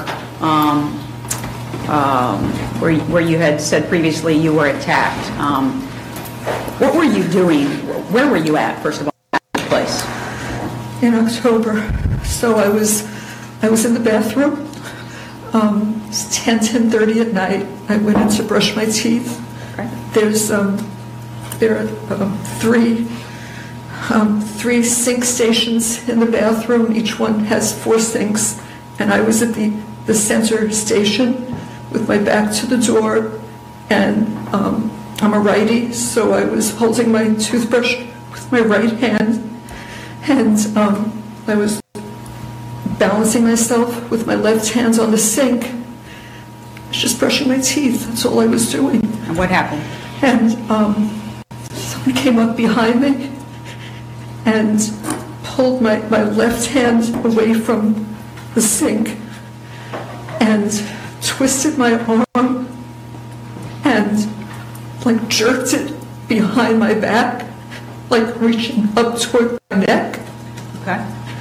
where you had said previously you were attacked. What were you doing? Where were you at, first of all, at the place? In October. So I was in the bathroom. It's 10:30 at night. I went in to brush my teeth. Okay. There are three sink stations in the bathroom. Each one has 4 sinks, and I was at the center station with my back to the door, and I'm a righty, so I was holding my toothbrush with my right hand, and I was balancing myself with my left hand on the sink. I was just brushing my teeth. That's all I was doing. And what happened? And someone came up behind me and pulled my left hand away from the sink and twisted my arm and jerked it behind my back, reaching up toward my neck. Okay.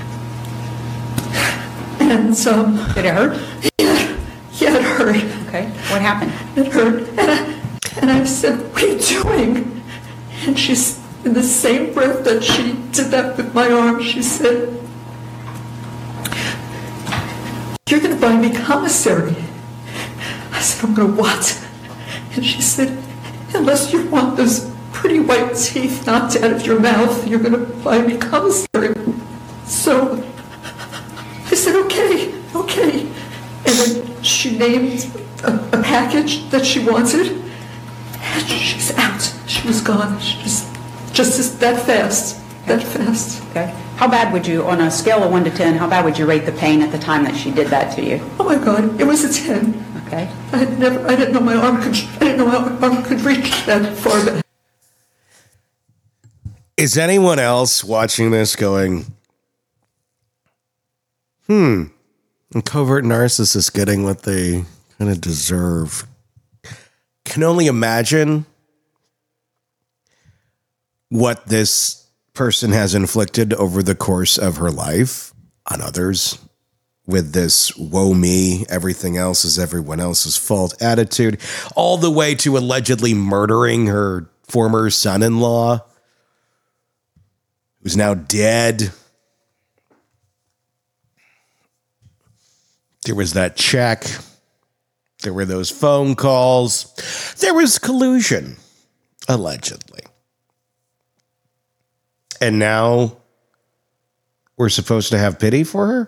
And did it hurt? Yeah, it hurt. Okay. What happened? It hurt. And I said, "What are you doing?" And she's, in the same breath that she did that with my arm, she said, "You're going to buy me commissary." I said, "I'm going to what?" And she said, "Unless you want those pretty white teeth knocked out of your mouth. You're going to buy me commissary. So I said, okay. And then she named a package that she wanted, and she's out. She was gone. She just that fast. Okay. How bad would you, on a scale of 1 to 10, how bad would you rate the pain at the time that she did that to you? Oh my God, it was a 10. Okay. I didn't know my arm could reach that far back. Is anyone else watching this going, a covert narcissist getting what they kind of deserve? Can only imagine what this person has inflicted over the course of her life on others with this woe me, everything else is everyone else's fault attitude, all the way to allegedly murdering her former son-in-law, who's now dead. There was that check. There were those phone calls. There was collusion, allegedly. And now we're supposed to have pity for her?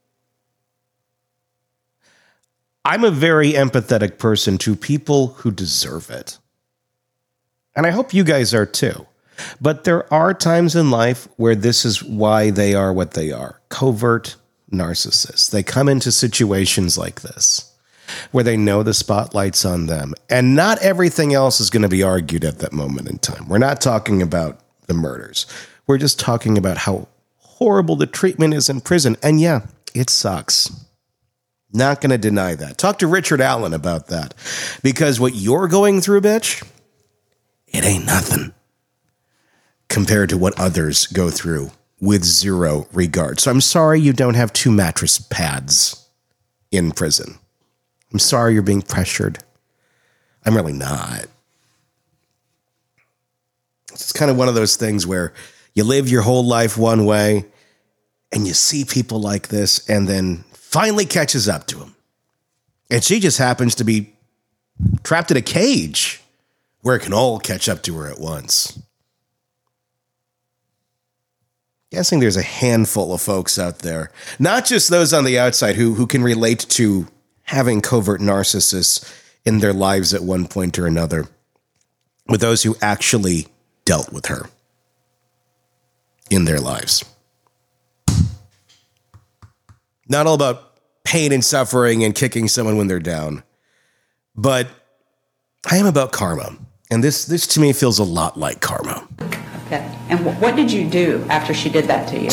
I'm a very empathetic person to people who deserve it. And I hope you guys are too. But there are times in life where this is why they are what they are. Covert narcissists. They come into situations like this where they know the spotlight's on them. And not everything else is going to be argued at that moment in time. We're not talking about the murders. We're just talking about how horrible the treatment is in prison. And yeah, it sucks. Not going to deny that. Talk to Richard Allen about that. Because what you're going through, bitch, it ain't nothing compared to what others go through with zero regard. So I'm sorry you don't have 2 mattress pads in prison. I'm sorry you're being pressured. I'm really not. It's kind of one of those things where you live your whole life one way and you see people like this and then finally catches up to them. And she just happens to be trapped in a cage where it can all catch up to her at once. Guessing there's a handful of folks out there, not just those on the outside who can relate to having covert narcissists in their lives at one point or another, but those who actually dealt with her in their lives. Not all about pain and suffering and kicking someone when they're down, but I am about karma. And this to me feels a lot like karma. Okay. And what did you do after she did that to you?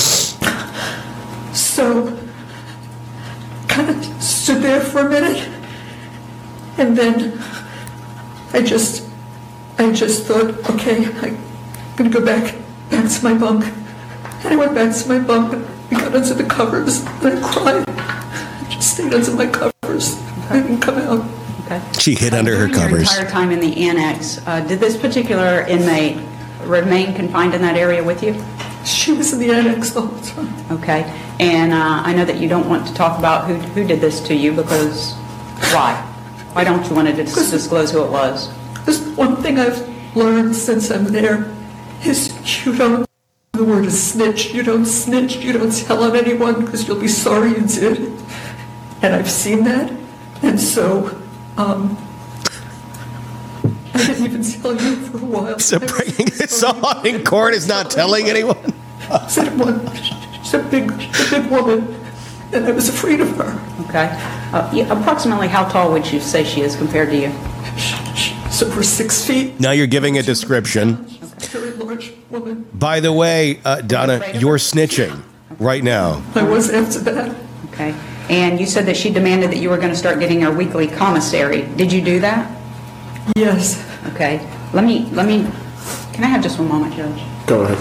So, kind of stood there for a minute, and then I just thought, okay, I'm gonna go back to my bunk. And I went back to my bunk, and I got under the covers, and I cried. I just stayed under my covers. I didn't come out. Okay. She hid under her covers. Your entire time in the annex, did this particular inmate remain confined in that area with you? She was in the annex the whole time. Okay. And I know that you don't want to talk about who did this to you, because why? Why don't you want to disclose who it was? There's one thing I've learned since I'm there is you don't, the word is snitch. You don't snitch. You don't tell on anyone because you'll be sorry you did. And I've seen that. And so, I didn't even tell you for a while. So bringing this on in court is not telling anyone? She's a big woman, and I was afraid of her. Okay. Approximately how tall would you say she is compared to you? She's over 6 feet. Now you're giving a description. Very large woman. By the way, Donna, you're snitching right now. I was after that. Okay. And you said that she demanded that you were going to start getting her weekly commissary. Did you do that? Yes. Okay. Let me, can I have just one moment, Judge? Go ahead.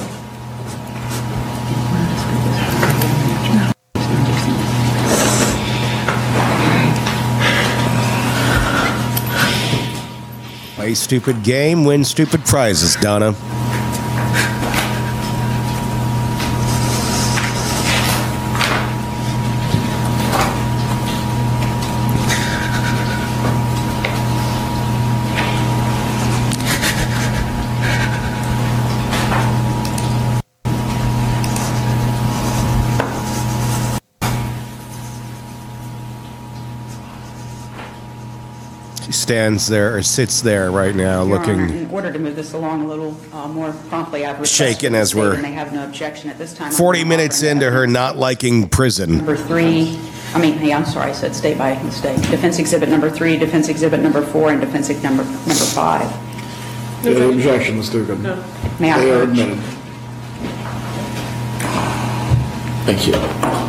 Play stupid game, win stupid prizes, Donna. stands there or sits there right now Your looking... Honor, in order to move this along a little more promptly, I've requested shaken as the state, we're and they have no objection at this time. 40 minutes into her not liking prison. Number 3, I'm sorry, I said state by mistake. Defense Exhibit Number 3, Defense Exhibit Number 4, and Defense Exhibit number 5. The objection, Ms. Dugan. No. May I They are urge? admitted. Thank you.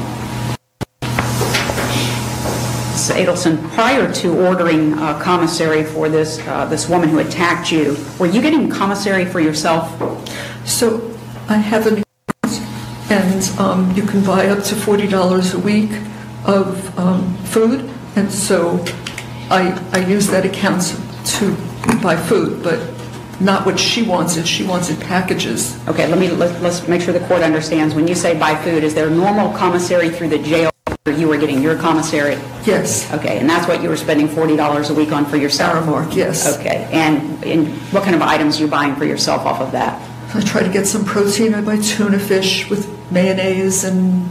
Ms. Adelson, prior to ordering commissary for this woman who attacked you, were you getting commissary for yourself? So I have an account, and you can buy up to $40 a week of food, and so I use that account to buy food, but not what she wanted. She wanted packages. Okay, let's make sure the court understands. When you say buy food, is there normal commissary through the jail where you were getting your commissary? Yes. Okay, and that's what you were spending $40 a week on for yourself? Aramark, yes. Okay, and what kind of items are you buying for yourself off of that? I try to get some protein. I buy tuna fish with mayonnaise and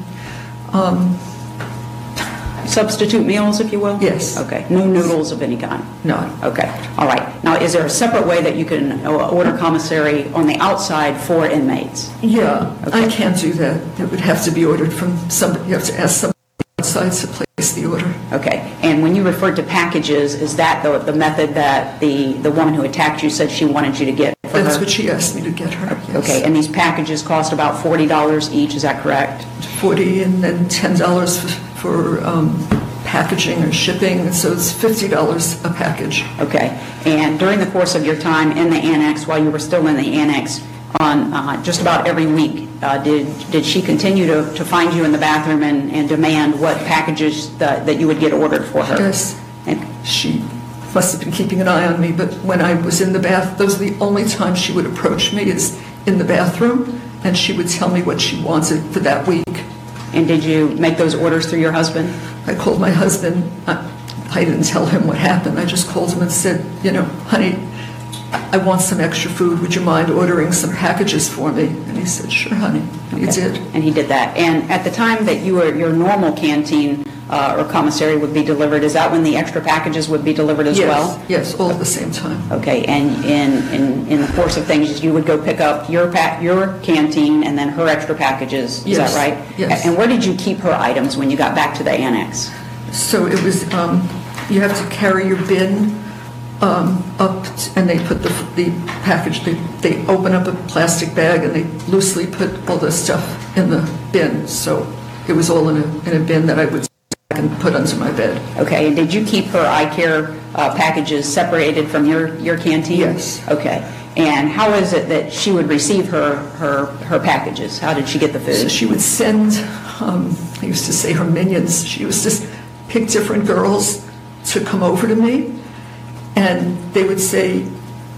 Substitute meals, if you will? Yes. Okay, no noodles of any kind? no. Okay, all right. Now, is there a separate way that you can order commissary on the outside for inmates? Yeah, Okay. I can't do that. It would have to be ordered from somebody. You have to ask somebody outside to place the order. Okay, and when you referred to packages, is that the method that the woman who attacked you said she wanted you to get for That's her? what she asked me to get her. Yes. Okay, and these packages cost about $40 each, is that correct? $40 and then $10 for packaging or shipping, so it's $50 a package. Okay, and during the course of your time in the annex, while you were still in the annex, on just about every week, did she continue to find you in the bathroom and demand what packages that you would get ordered for her? Yes, And, she must have been keeping an eye on me, but when I was in the bath, those are the only times she would approach me is in the bathroom, and she would tell me what she wanted for that week. and did you make those orders through your husband? I called my husband. I didn't tell him what happened. I just called him and said, honey, I want some extra food. Would you mind ordering some packages for me? And he said, sure, honey. And he did. And he did that. And at the time that your normal canteen or commissary would be delivered, is that when the extra packages would be delivered as well? Yes, all at the same time. Okay, and in the course of things, you would go pick up your canteen and then her extra packages, is Yes, that right? yes. And where did you keep her items when you got back to the annex? So it was, you have to carry your bin up, and they put the package, they open up a plastic bag and they loosely put all the stuff in the bin. So it was all in a bin that I would and put under my bed. Okay, and did you keep her eye care packages separated from your canteen? Yes. Okay, and how is it that she would receive her packages? How did she get the food? So she would send, I used to say her minions, she used to pick different girls to come over to me, and they would say,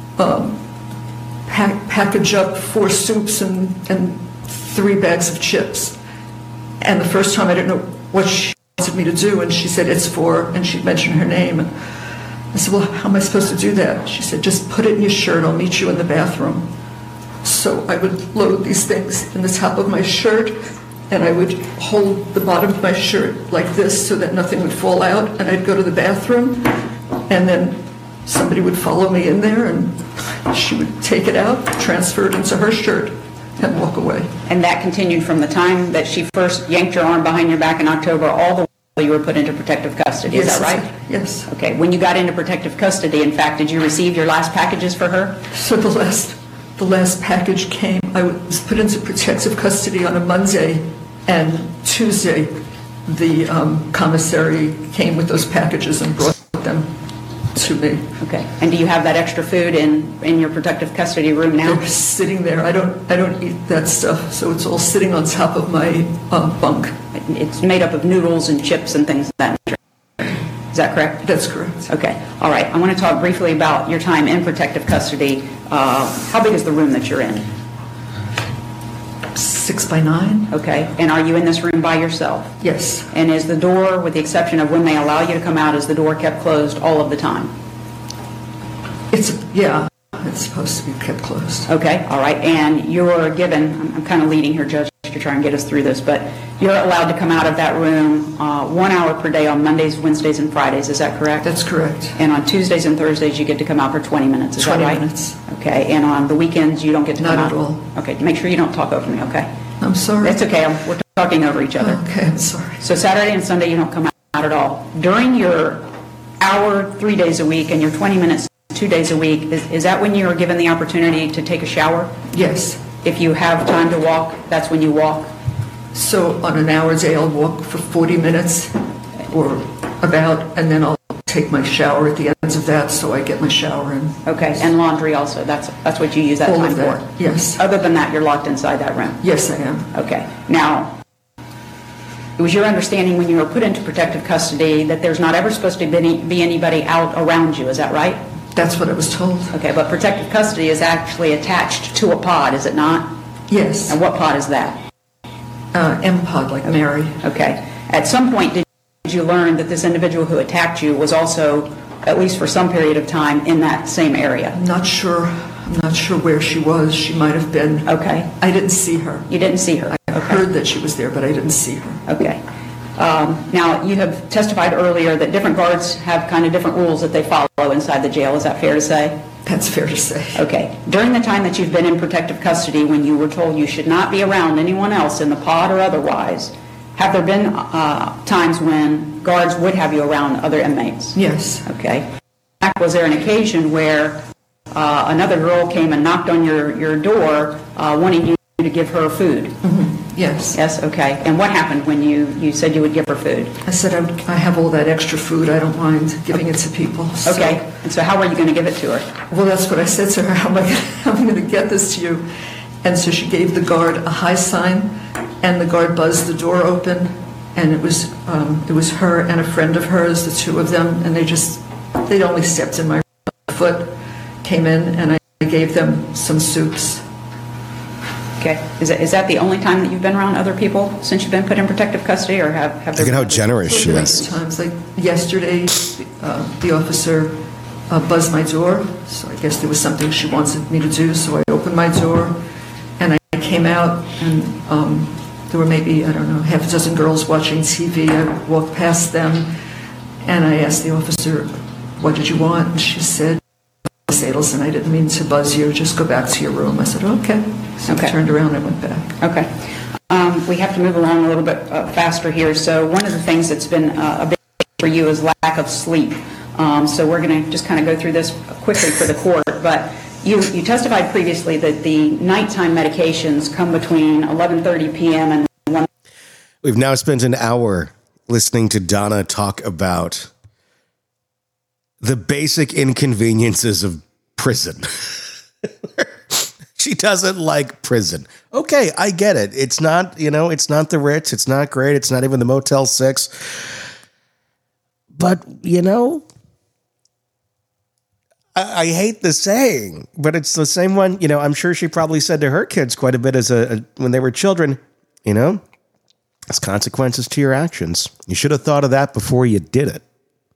package up 4 soups and 3 bags of chips. And the first time I didn't know what she wanted me to do, and she said, it's for, and she'd mention her name. And I said, well, how am I supposed to do that? She said, just put it in your shirt, I'll meet you in the bathroom. So I would load these things in the top of my shirt, and I would hold the bottom of my shirt like this so that nothing would fall out, and I'd go to the bathroom, and then somebody would follow me in there, and she would take it out, transfer it into her shirt, and walk away. And that continued from the time that she first yanked your arm behind your back in October all the way until you were put into protective custody, is that right? Yes. Okay, when you got into protective custody, in fact, did you receive your last packages for her? So the last package came, I was put into protective custody on a Monday, and Tuesday, the commissary came with those packages and brought them to me. Okay, and do you have that extra food in your protective custody room now? They're sitting there. I don't eat that stuff, so it's all sitting on top of my bunk. It's made up of noodles and chips and things of that nature. Is that correct? That's correct. Okay, all right. I want to talk briefly about your time in protective custody. How big is the room that you're in? 6 by 9. Okay, and are you in this room by yourself? Yes. And is the door, with the exception of when they allow you to come out, is the door kept closed all of the time? It's supposed to be kept closed. Okay, all right. And you're given, I'm kind of leading here, Judge, to try and get us through this, but you're allowed to come out of that room 1 hour per day on Mondays, Wednesdays, and Fridays. Is that correct? That's correct. And on Tuesdays and Thursdays, you get to come out for 20 minutes. Is 20 that right? minutes. Okay. And on the weekends, you don't get to come Not out? at all. Okay. Make sure you don't talk over me, okay? I'm sorry. That's okay. We're talking over each other. Okay, I'm sorry. So Saturday and Sunday, you don't come out at all. During your hour 3 days a week and your 20 minutes 2 days a week, is that when you are given the opportunity to take a shower? Yes. If you have time to walk, that's when you walk? So on an hour day, I'll walk for 40 minutes or about, and then I'll take my shower at the ends of that, so I get my shower in. Okay, and laundry also, that's what you use that All time of that, for? yes. Other than that, you're locked inside that room? Yes, I am. Okay. Now, it was your understanding when you were put into protective custody that there's not ever supposed to be anybody out around you, is that right? That's what I was told. Okay, but protective custody is actually attached to a pod, is it not? Yes. And what pod is that? M-pod, like Mary. Okay. At some point, did you learn that this individual who attacked you was also, at least for some period of time, in that same area? I'm not sure where she was. She might have been. Okay. I didn't see her. You didn't see her? I heard that she was there, but I didn't see her. Okay. Now, you have testified earlier that different guards have kind of different rules that they follow inside the jail. Is that fair to say? That's fair to say. Okay. During the time that you've been in protective custody, when you were told you should not be around anyone else in the pod or otherwise, have there been times when guards would have you around other inmates? Yes. Okay. Was there an occasion where another girl came and knocked on your door wanting you to give her food? Mm-hmm. Yes. Yes, okay. And what happened when you said you would give her food? I said I have all that extra food. I don't mind giving it to people. So. Okay. And so how are you going to give it to her? Well, that's what I said to her. How am I going to get this to you? And so she gave the guard a high sign, and the guard buzzed the door open, and it was her and a friend of hers, the two of them, and they'd only stepped in my foot, came in, and I gave them some soups. Okay. Is that the only time that you've been around other people since you've been put in protective custody, or have there Look at how generous she is. Times, like yesterday, the officer buzzed my door, so I guess there was something she wanted me to do, so I opened my door, and I came out, and there were maybe, I don't know, half a dozen girls watching TV. I walked past them, and I asked the officer, "What did you want?" And she said, "Miss Adelson, I didn't mean to buzz you. Just go back to your room." I said, "Okay." So I turned around and went back. Okay. We have to move along a little bit faster here. So one of the things that's been a big for you is lack of sleep. So we're going to just kind of go through this quickly for the court. But you testified previously that the nighttime medications come between 11:30 p.m. and 1. We've now spent an hour listening to Donna talk about the basic inconveniences of prison. She doesn't like prison. Okay, I get it. It's not, it's not the Ritz. It's not great. It's not even the Motel 6. But, I hate the saying, but it's the same one. I'm sure she probably said to her kids quite a bit when they were children, it's consequences to your actions. You should have thought of that before you did it.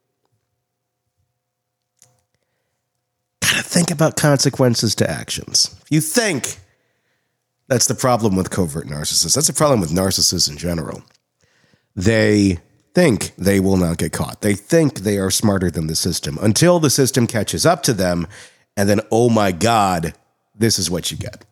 Gotta think about consequences to actions. You think that's the problem with covert narcissists. That's the problem with narcissists in general. They think they will not get caught. They think they are smarter than the system until the system catches up to them. And then, oh my God, this is what you get.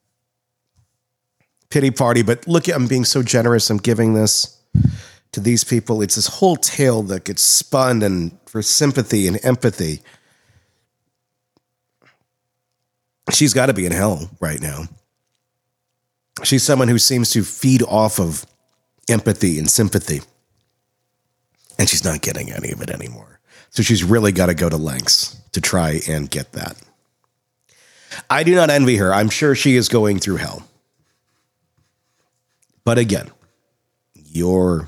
Pity party. But look, I'm being so generous. I'm giving this to these people. It's this whole tale that gets spun and for sympathy and empathy. She's got to be in hell right now. She's someone who seems to feed off of empathy and sympathy. And she's not getting any of it anymore. So she's really got to go to lengths to try and get that. I do not envy her. I'm sure she is going through hell. But again, you're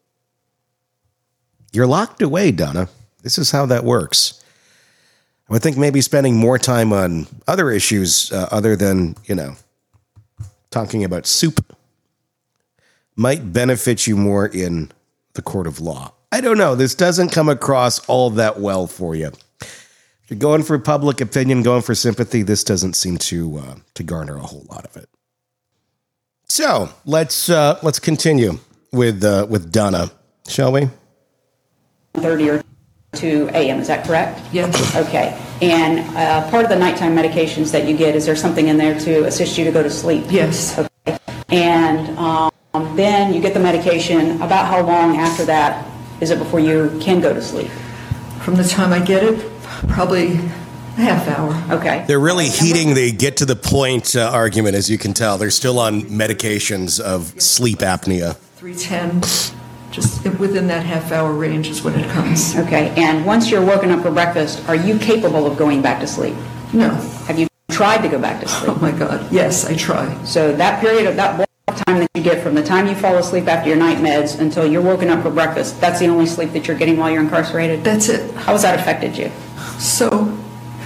locked away, Donna. This is how that works. I would think maybe spending more time on other issues other than, talking about soup might benefit you more in the court of law. I don't know. This doesn't come across all that well for you. If you're going for public opinion, going for sympathy, this doesn't seem to garner a whole lot of it. So let's continue with Donna, shall we? 30 or 2 a.m. Is that correct? Yes. Okay. And part of the nighttime medications that you get, is there something in there to assist you to go to sleep? Yes. Okay. And then you get the medication. About how long after that is it before you can go to sleep? From the time I get it, probably a half hour. Okay. They're really heating the get to the point argument, as you can tell. They're still on medications of sleep apnea. 3:10, just within that half hour range is when it comes. Okay. And once you're woken up for breakfast, are you capable of going back to sleep? No. Have you tried to go back to sleep? Oh my God. Yes, I try. So that period of that block of time that you get from the time you fall asleep after your night meds until you're woken up for breakfast, that's the only sleep that you're getting while you're incarcerated? That's it. How has that affected you? So,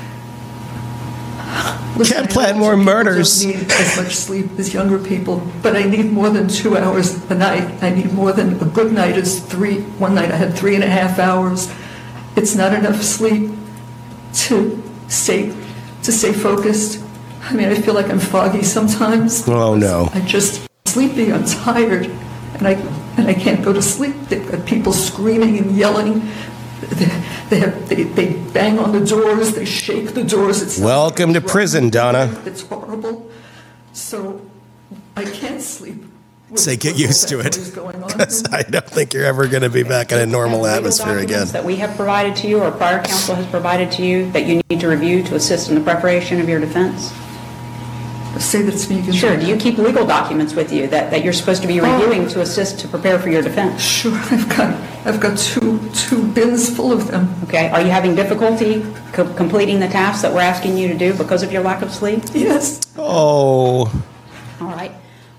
listen, Can't I plan know more older people murders. Don't need as much sleep as younger people, but I need more than 2 hours a night. I need more than a good night is 3. One night I had 3.5 hours. It's not enough sleep to stay focused. I mean, I feel like I'm foggy sometimes. Oh, no. I'm just sleepy. I'm tired, and I can't go to sleep. They've got people screaming and yelling. They bang on the doors. They shake the doors. It's Welcome to prison, Donna. It's horrible. So I can't sleep. Say, get used to it. What is going on. 'Cause I don't think you're ever going to be back in a normal Legal atmosphere again. documents that we have provided to you or prior counsel has provided to you that you need to review to assist in the preparation of your defense? Say that to me again. Sure. Do you keep legal documents with you that you're supposed to be reviewing to assist to prepare for your defense? Sure, I've got two bins full of them. Okay. Are you having difficulty completing the tasks that we're asking you to do because of your lack of sleep? Yes. Oh, All right.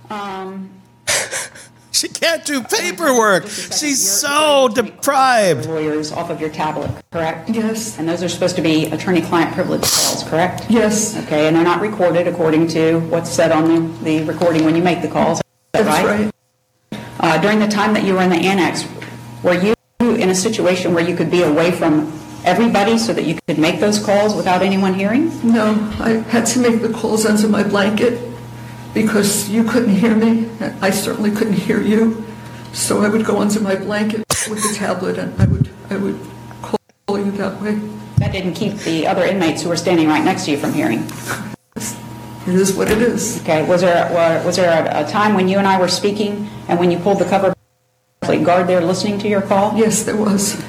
she can't do paperwork. She's so deprived. Lawyers off of your tablet, correct? Yes. And those are supposed to be attorney-client privilege calls, correct? Yes. Okay, and they're not recorded according to what's said on the recording when you make the calls. Is that That's right. During the time that you were in the annex, were you in a situation where you could be away from everybody so that you could make those calls without anyone hearing? No, I had to make the calls under my blanket because you couldn't hear me. I certainly couldn't hear you. So I would go under my blanket with the tablet and I would call you that way. That didn't keep the other inmates who were standing right next to you from hearing. It is what it is. Okay, was there a time when you and I were speaking and when you pulled the cover, was a guard there listening to your call? Yes, there was.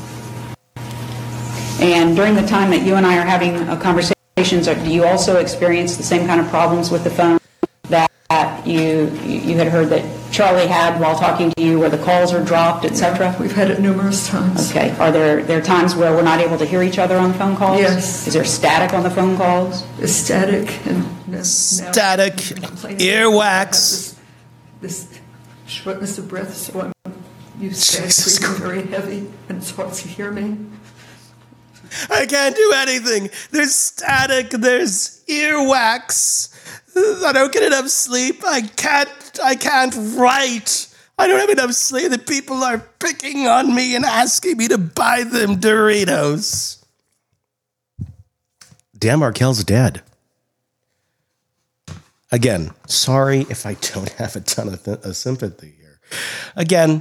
And during the time that you and I are having conversations, do you also experience the same kind of problems with the phone that you had heard that Charlie had while talking to you, where the calls are dropped, etc.? We've had it numerous times. Okay. Are there times where we're not able to hear each other on the phone calls? Yes. Is there static on the phone calls? It's static and Static, earwax. This shortness of breath, so I'm used to Jesus breathing very heavy, and it's hard to hear me. I can't do anything. There's static. There's earwax. I don't get enough sleep. I can't write. I don't have enough sleep. The people are picking on me and asking me to buy them Doritos. Dan Markel's dead. Again, sorry if I don't have a ton of sympathy here. Again,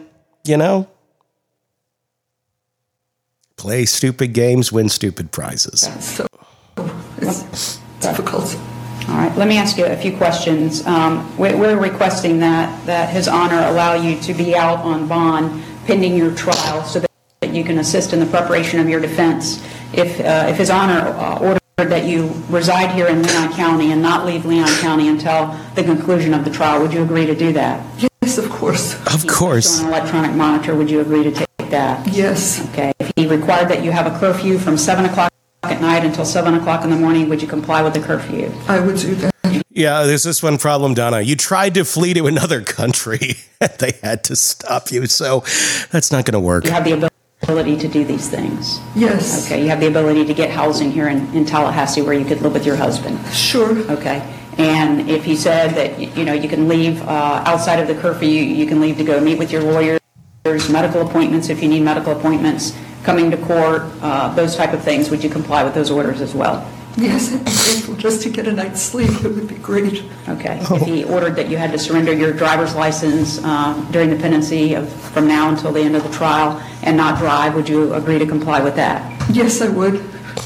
play stupid games, win stupid prizes. So it's difficult. All right, let me ask you a few questions. We're requesting that His Honor allow you to be out on bond pending your trial so that you can assist in the preparation of your defense. If His Honor ordered that you reside here in Leon County and not leave Leon County until the conclusion of the trial, would you agree to do that? Yes, of course. Of course. On an electronic monitor, would you agree to take that? Yes. Okay. If he required that you have a curfew from 7 o'clock at night until 7 o'clock in the morning, would you comply with the curfew? I would do that. Yeah, there's this one problem, Donna. You tried to flee to another country. They had to stop you, so that's not going to work. You have the ability to do these things? Yes. Okay. You have the ability to get housing here in Tallahassee where you could live with your husband? Sure. Okay. And if he said that, you can leave outside of the curfew, you can leave to go meet with your lawyers, medical appointments if you need medical appointments, coming to court, those type of things, would you comply with those orders as well? Yes, I'd be grateful just to get a night's sleep. It would be great. Okay. If he ordered that you had to surrender your driver's license during the pendency from now until the end of the trial and not drive, would you agree to comply with that? Yes, I would.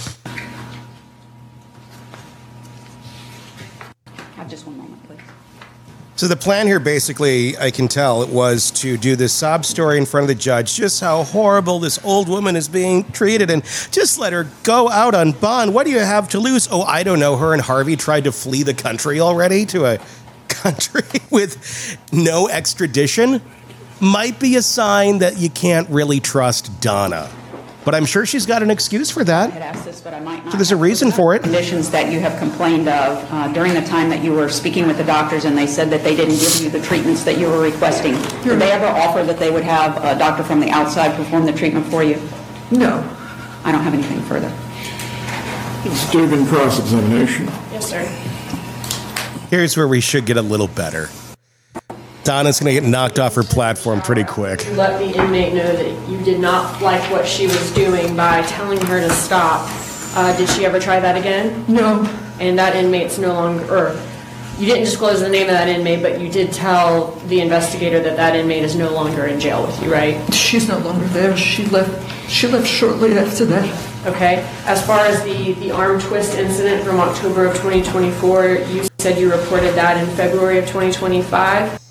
Just one moment, please. So the plan here, basically, I can tell, it was to do this sob story in front of the judge, just how horrible this old woman is being treated, and just let her go out on bond. What do you have to lose? Oh, I don't know. Her and Harvey tried to flee the country already to a country with no extradition. Might be a sign that you can't really trust Donna. But I'm sure she's got an excuse for that. I had asked this, but I might not. So there's a reason for it. Conditions that you have complained of during the time that you were speaking with the doctors and they said that they didn't give you the treatments that you were requesting. Did they ever offer that they would have a doctor from the outside perform the treatment for you? No. I don't have anything further. Student cross-examination. Yes, sir. Here's where we should get a little better. Donna's going to get knocked off her platform pretty quick. Let the inmate know that you did not like what she was doing by telling her to stop. Did she ever try that again? No. And that inmate's no longer, or you didn't disclose the name of that inmate, but you did tell the investigator that that inmate is no longer in jail with you, right? She's no longer there. She left shortly after that. Okay. As far as the arm twist incident from October of 2024, you said you reported that in February of 2025?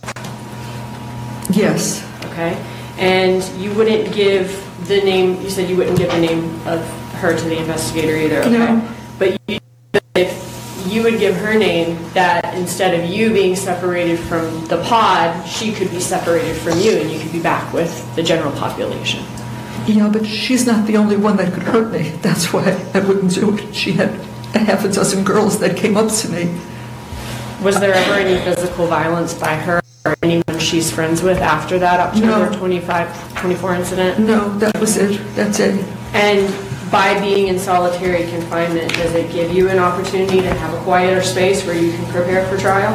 Yes. Okay. And you wouldn't give the name, you said you wouldn't give the name of her to the investigator either, okay? No. But if you would give her name, that instead of you being separated from the pod, she could be separated from you and you could be back with the general population. Yeah, but she's not the only one that could hurt me. That's why I wouldn't do it. She had a half a dozen girls that came up to me. Was there ever any physical violence by her or anyone she's friends with after that October 24 incident? No, that was it. That's it. And by being in solitary confinement, does it give you an opportunity to have a quieter space where you can prepare for trial?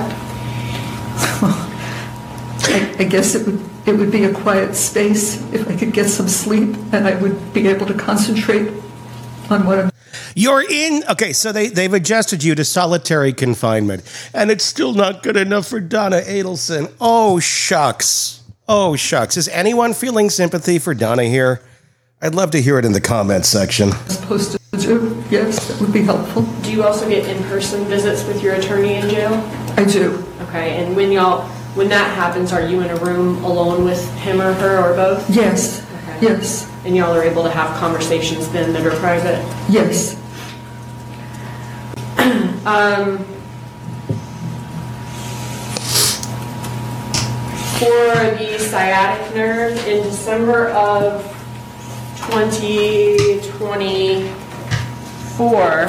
I guess it would be a quiet space if I could get some sleep and I would be able to concentrate on what I'm. You're in. Okay, so they've adjusted you to solitary confinement, and it's still not good enough for Donna Adelson. Oh, shucks. Oh, shucks. Is anyone feeling sympathy for Donna here? I'd love to hear it in the comments section. Supposed to do. Yes, that would be helpful. Do you also get in-person visits with your attorney in jail? I do. Okay, and when that happens, are you in a room alone with him or her or both? Yes. Okay. Yes. And y'all are able to have conversations then that are private? Yes. For the sciatic nerve, in December of 2024,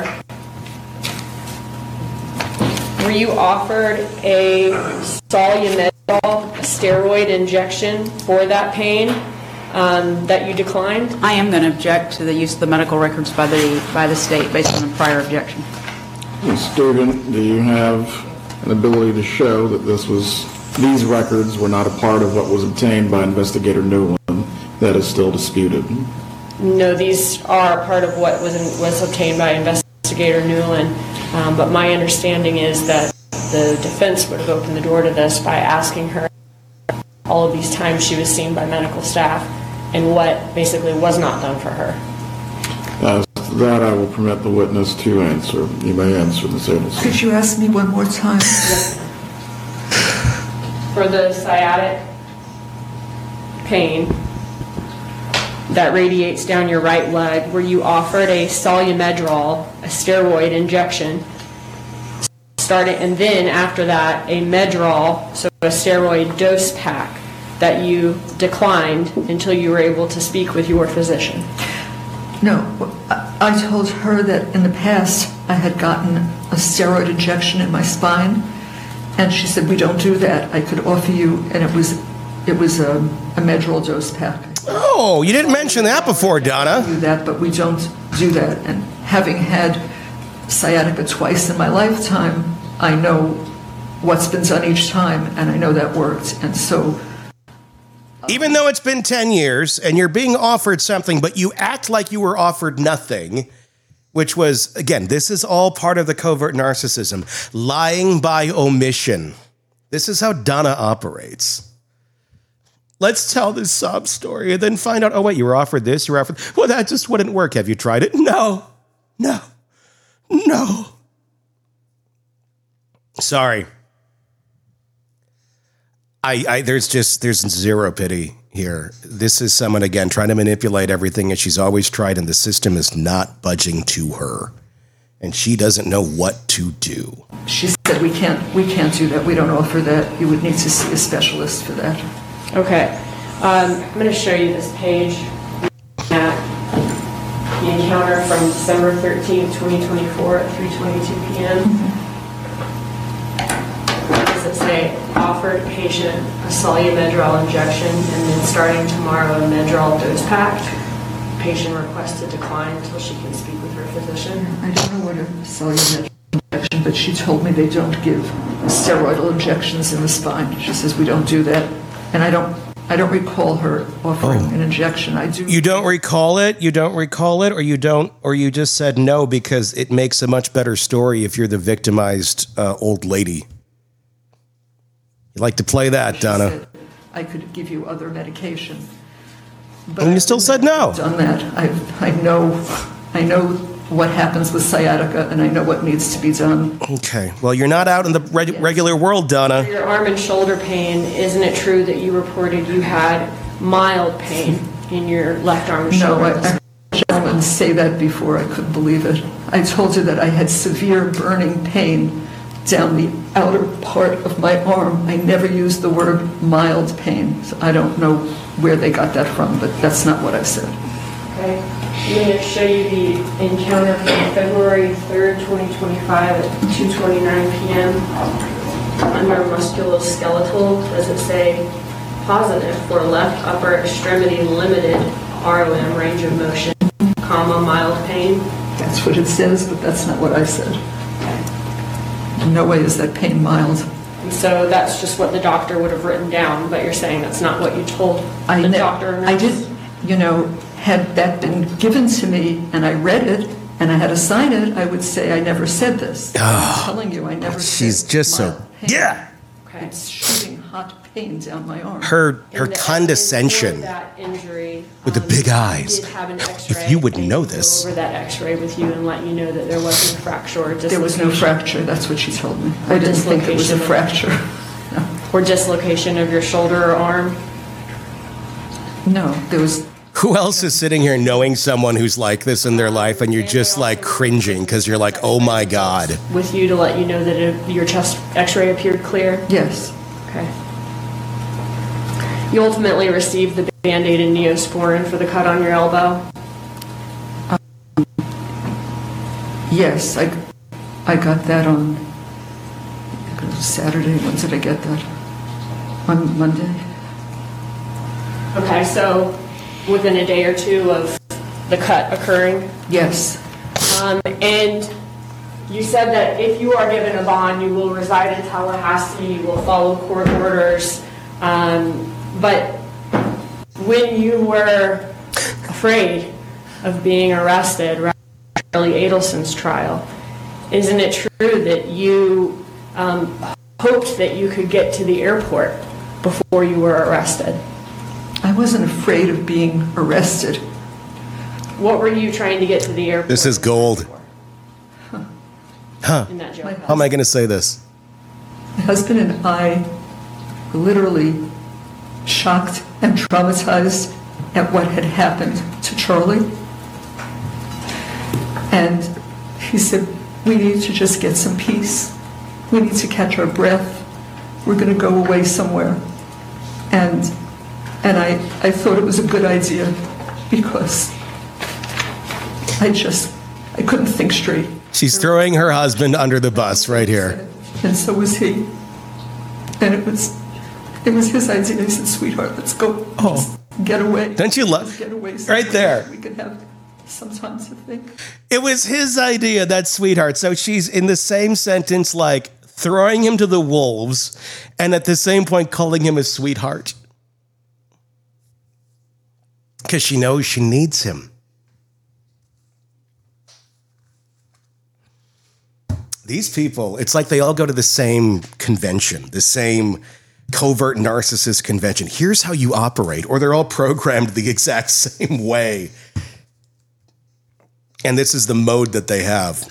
were you offered a Solumet, a steroid injection for that pain that you declined? I am going to object to the use of the medical records by the state based on a prior objection. Student, do you have an ability to show that these records were not a part of what was obtained by Investigator Newland that is still disputed? No, these are part of what was obtained by Investigator Newland, but my understanding is that the defense would have opened the door to this by asking her all of these times she was seen by medical staff and what basically was not done for her. That I will permit the witness to answer. You may answer, Ms. Adelson. Could you ask me one more time? For the sciatic pain that radiates down your right leg, were you offered a Solumedrol, a steroid injection, and then after that a Medrol, so a steroid dose pack that you declined until you were able to speak with your physician? No. I told her that in the past I had gotten a steroid injection in my spine, and she said, we don't do that. I could offer you, and it was a Medrol dose pack. Oh, you didn't mention that before, Donna. We do that, but we don't do that. And having had sciatica twice in my lifetime, I know what's been done each time, and I know that worked. And so, even though it's been 10 years and you're being offered something, but you act like you were offered nothing, which was, again, this is all part of the covert narcissism, lying by omission. This is how Donna operates. Let's tell this sob story and then find out, oh, wait, you were offered this, you were offered, well, that just wouldn't work. Have you tried it? No. Sorry. There's zero pity here. This is someone, again, trying to manipulate everything as she's always tried, and the system is not budging to her. And she doesn't know what to do. She said, we can't do that. We don't offer that. You would need to see a specialist for that. Okay. I'm going to show you this page at the encounter from December 13th, 2024 at 3:22 p.m. What does it say? Offered patient a Solu-Medrol injection and then starting tomorrow a Medrol dose pack. Patient requests to decline until she can speak with her physician. I don't know what a Solu-Medrol injection, but she told me they don't give steroidal injections in the spine. She says we don't do that. And I don't recall her offering an injection. I do. You don't recall it? You don't recall it? Or you just said no because it makes a much better story if you're the victimized old lady. You like to play that, Donna. Said, I could give you other medication. But and you still said no. I've done that. I know what happens with sciatica, and I know what needs to be done. Okay. Well, you're not out in the regular world, Donna. For your arm and shoulder pain, isn't it true that you reported you had mild pain in your left arm and shoulder? No, I heard a gentleman say that before. I couldn't believe it. I told her that I had severe burning pain down the outer part of my arm. I never used the word mild pain. So I don't know where they got that from, but that's not what I said. Okay. I'm going to show you the encounter from February 3rd, 2025 at 2:29 p.m. Under musculoskeletal, does it say positive for left upper extremity limited ROM range of motion, comma, mild pain? That's what it says, but that's not what I said. In no way is that pain mild. And so that's just what the doctor would have written down, but you're saying that's not what you told the doctor? I did, had that been given to me and I read it and I had to sign it, I would say I never said this. I'm telling you, I never said she's just so, pain. yeah. Okay. It's shooting hot pain down my arm. Her condescension with the big eyes. If you would know this. Over that x-ray with you and let you know that there wasn't a fracture or dislocation. There was no fracture, that's what she told me. I didn't think it was a fracture. No. Or dislocation of your shoulder or arm? No, there was... Who else is sitting here knowing someone who's like this in their life and you're just like cringing because you're like, oh my God. With you to let you know that your chest x-ray appeared clear? Yes. Okay. You ultimately received the Band-Aid and Neosporin for the cut on your elbow? Yes, I got that on Saturday. When did I get that? On Monday. Okay, so within a day or two of the cut occurring? Yes. And you said that if you are given a bond, you will reside in Tallahassee, you will follow court orders. But when you were afraid of being arrested, Charlie Adelson's trial, isn't it true that you hoped that you could get to the airport before you were arrested? I wasn't afraid of being arrested. What were you trying to get to the airport? This is gold. Huh. In that jail. How am I going to say this? My husband and I were literally shocked and traumatized at what had happened to Charlie. And he said, we need to just get some peace. We need to catch our breath. We're going to go away somewhere. And I thought it was a good idea because I couldn't think straight. She's throwing her husband under the bus right here. And so was he. And it was his idea. He said, sweetheart, let's go. Let's get away. Don't you love get away right there? We could have some time to think. It was his idea, that sweetheart. So she's in the same sentence, like throwing him to the wolves and at the same point calling him a sweetheart. Because she knows she needs him. These people, it's like they all go to the same convention, the same covert narcissist convention. Here's how you operate, or they're all programmed the exact same way. And this is the mode that they have.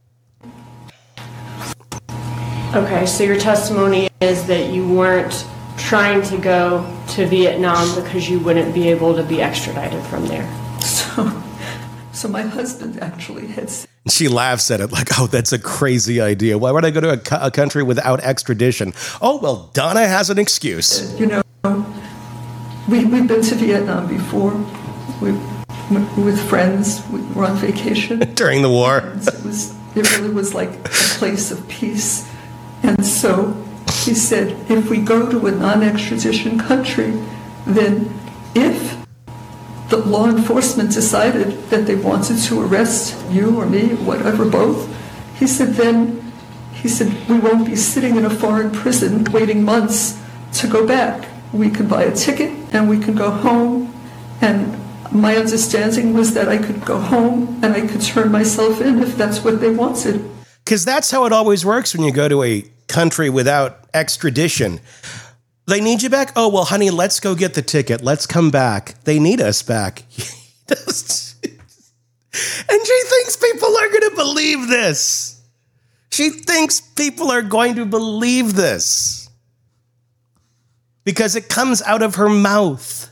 Okay, so your testimony is that you weren't trying to go to Vietnam because you wouldn't be able to be extradited from there. So my husband actually had said, She laughs at it like, oh, that's a crazy idea. Why would I go to a country without extradition? Oh, well, Donna has an excuse. you know, we've been to Vietnam before. With friends, we were on vacation. During the war. It really was like a place of peace. And so he said, if we go to a non-extradition country, then if the law enforcement decided that they wanted to arrest you or me, whatever, both, he said, we won't be sitting in a foreign prison waiting months to go back. We can buy a ticket and we can go home. And my understanding was that I could go home and I could turn myself in if that's what they wanted. Because that's how it always works when you go to a country without extradition. They need you back? Oh, well, honey, let's go get the ticket. Let's come back. They need us back. And she thinks people are going to believe this. She thinks people are going to believe this. Because it comes out of her mouth.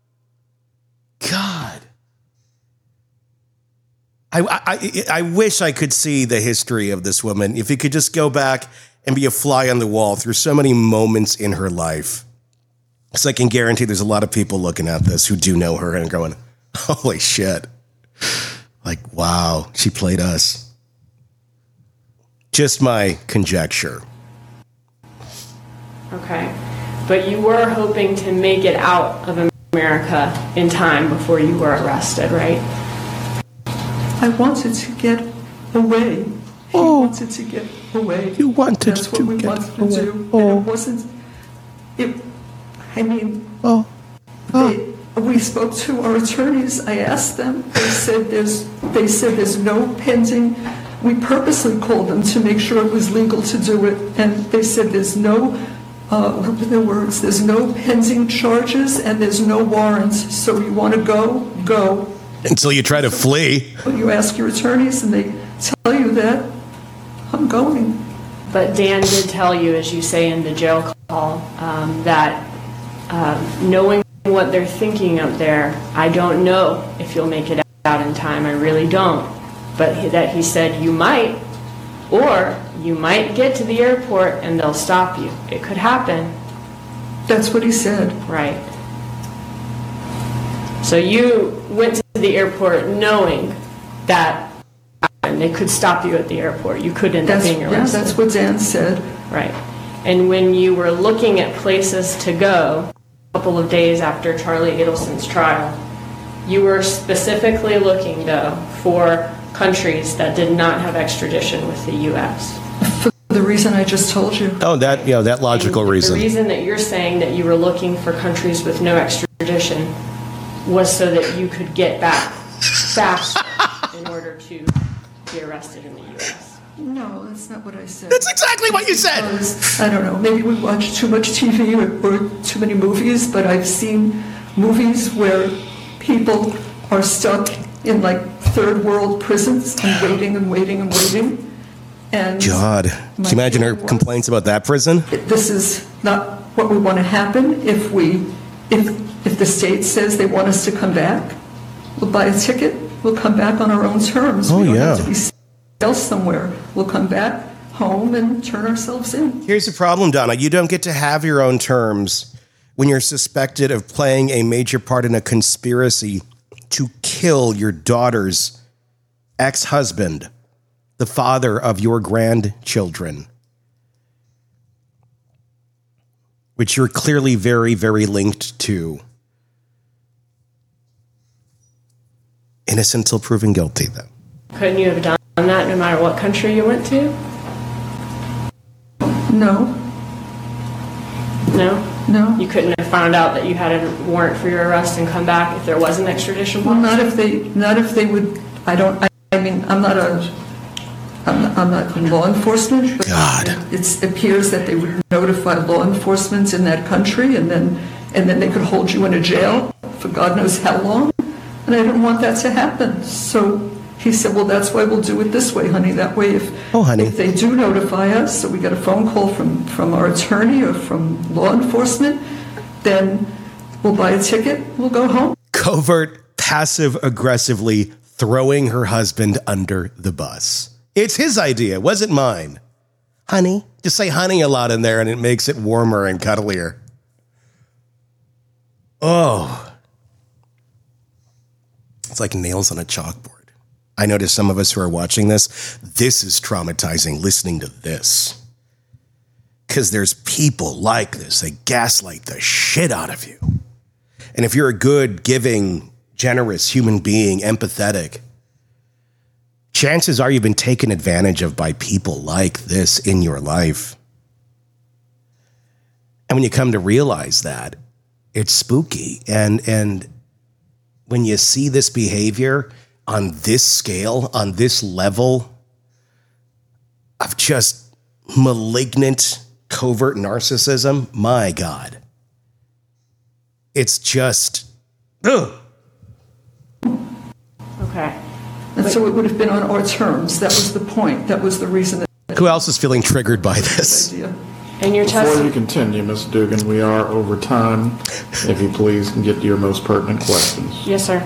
God. I wish I could see the history of this woman. If you could just go back and be a fly on the wall through so many moments in her life. Because I can guarantee there's a lot of people looking at this who do know her and going, holy shit. Like, wow, she played us. Just my conjecture. Okay. But you were hoping to make it out of America in time before you were arrested, right? I wanted to get away. He wanted to get away. You wanted That's what we wanted to do. Oh. And it wasn't. We spoke to our attorneys. I asked them. They said there's no pending. We purposely called them to make sure it was legal to do it, and they said there's no. What were their words? There's no pending charges and there's no warrants. So you want to go. Until you try to flee. You ask your attorneys and they tell you that, I'm going. But Dan did tell you, as you say in the jail call, that knowing what they're thinking up there, I don't know if you'll make it out in time. I really don't. But that he said you might, or you might get to the airport and they'll stop you. It could happen. That's what he said. Right. So you went to the airport knowing that they could stop you at the airport. You could end up being arrested. Yeah, that's what Dan said. Right. And when you were looking at places to go a couple of days after Charlie Adelson's trial, you were specifically looking, though, for countries that did not have extradition with the U.S. For the reason I just told you. Oh, that logical reason. The reason that you're saying that you were looking for countries with no extradition was so that you could get back faster in order to be arrested in the U.S. No, that's not what I said. That's exactly what you said. I don't know, maybe we watch too much TV or too many movies, but I've seen movies where people are stuck in like third world prisons and waiting and waiting and waiting. And God, can you imagine her complaints about that prison? This is not what we want to happen. If the state says they want us to come back, we'll buy a ticket, we'll come back on our own terms. Oh, we don't yeah. have to be else somewhere. We'll come back home and turn ourselves in. Here's the problem, Donna. You don't get to have your own terms when you're suspected of playing a major part in a conspiracy to kill your daughter's ex-husband, the father of your grandchildren, which you're clearly very, very linked to. Innocent until proven guilty, though. Couldn't you have done that no matter what country you went to? No. No? No. You couldn't have found out that you had a warrant for your arrest and come back if there was an extradition Well, policy? not if they would. I'm I'm not in law enforcement, but God. it appears that they would notify law enforcement in that country, and then they could hold you in a jail for God knows how long. And I didn't want that to happen. So he said, well, that's why we'll do it this way, honey. That way, if they do notify us, so we get a phone call from our attorney or from law enforcement, then we'll buy a ticket, we'll go home. Covert, passive-aggressively throwing her husband under the bus. It's his idea, it wasn't mine. Honey. Just say honey a lot in there and it makes it warmer and cuddlier. Oh. It's like nails on a chalkboard. I notice some of us who are watching this is traumatizing listening to this. Because there's people like this. They gaslight the shit out of you. And if you're a good, giving, generous human being, empathetic, chances are you've been taken advantage of by people like this in your life. And when you come to realize that, it's spooky. And when you see this behavior on this scale, on this level of just malignant, covert narcissism, my God. It's just, ugh. Okay. And so it would have been on our terms. That was the point. That was the reason. Who else is feeling triggered by this? And your Before you continue, Ms. Dugan, we are over time. If you please can get to your most pertinent questions. Yes, sir.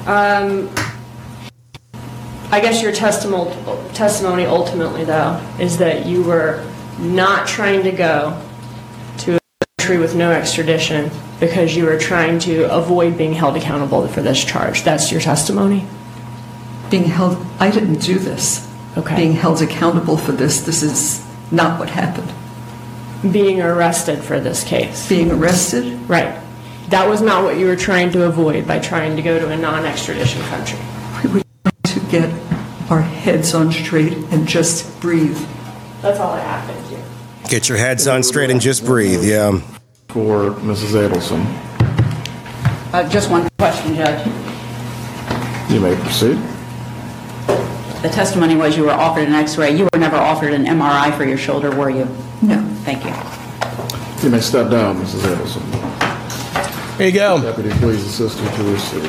I guess your testimony ultimately, though, is that you were not trying to go to a country with no extradition because you were trying to avoid being held accountable for this charge. That's your testimony? Being held, I didn't do this. Okay. Being held accountable for this is not what happened. Being arrested for this case. Being arrested? Right. That was not what you were trying to avoid by trying to go to a non-extradition country. We were trying to get our heads on straight and just breathe. That's all I have. Thank you. Get your heads on straight and just breathe, yeah. For Mrs. Adelson. Just one question, Judge. You may proceed. The testimony was you were offered an x-ray. You were never offered an MRI for your shoulder, were you? No. Thank you. You may step down, Mrs. Adelson. Here you go. Deputy, please assist you to your seat.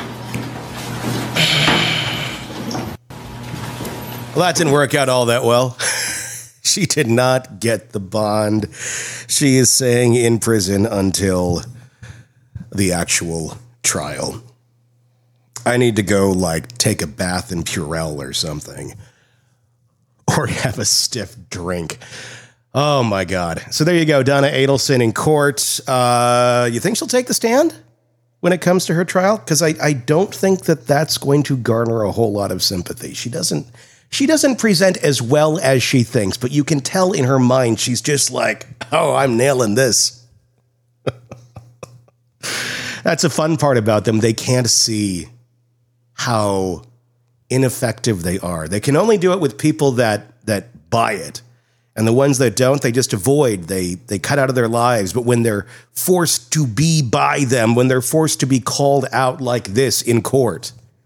Well, that didn't work out all that well. She did not get the bond. She is staying in prison until the actual trial. I need to go, take a bath in Purell or something. Or have a stiff drink. Oh, my God. So there you go, Donna Adelson in court. You think she'll take the stand when it comes to her trial? Because I don't think that that's going to garner a whole lot of sympathy. She doesn't present as well as she thinks, but you can tell in her mind she's just like, oh, I'm nailing this. That's a fun part about them. They can't see how ineffective they are. They can only do it with people that buy it. And the ones that don't, they just avoid. They cut out of their lives. But when they're forced to be by them, when they're forced to be called out like this in court,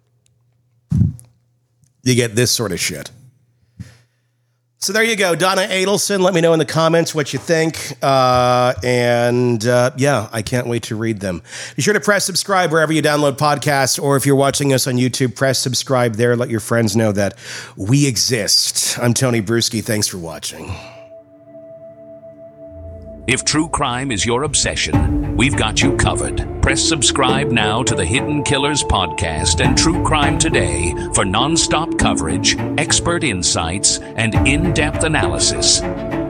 you get this sort of shit. So there you go, Donna Adelson. Let me know in the comments what you think. Yeah, I can't wait to read them. Be sure to press subscribe wherever you download podcasts, or if you're watching us on YouTube, press subscribe there. Let your friends know that we exist. I'm Tony Bruschi. Thanks for watching. If true crime is your obsession, we've got you covered. Press subscribe now to the Hidden Killers podcast and True Crime Today for non-stop coverage, expert insights, and in-depth analysis.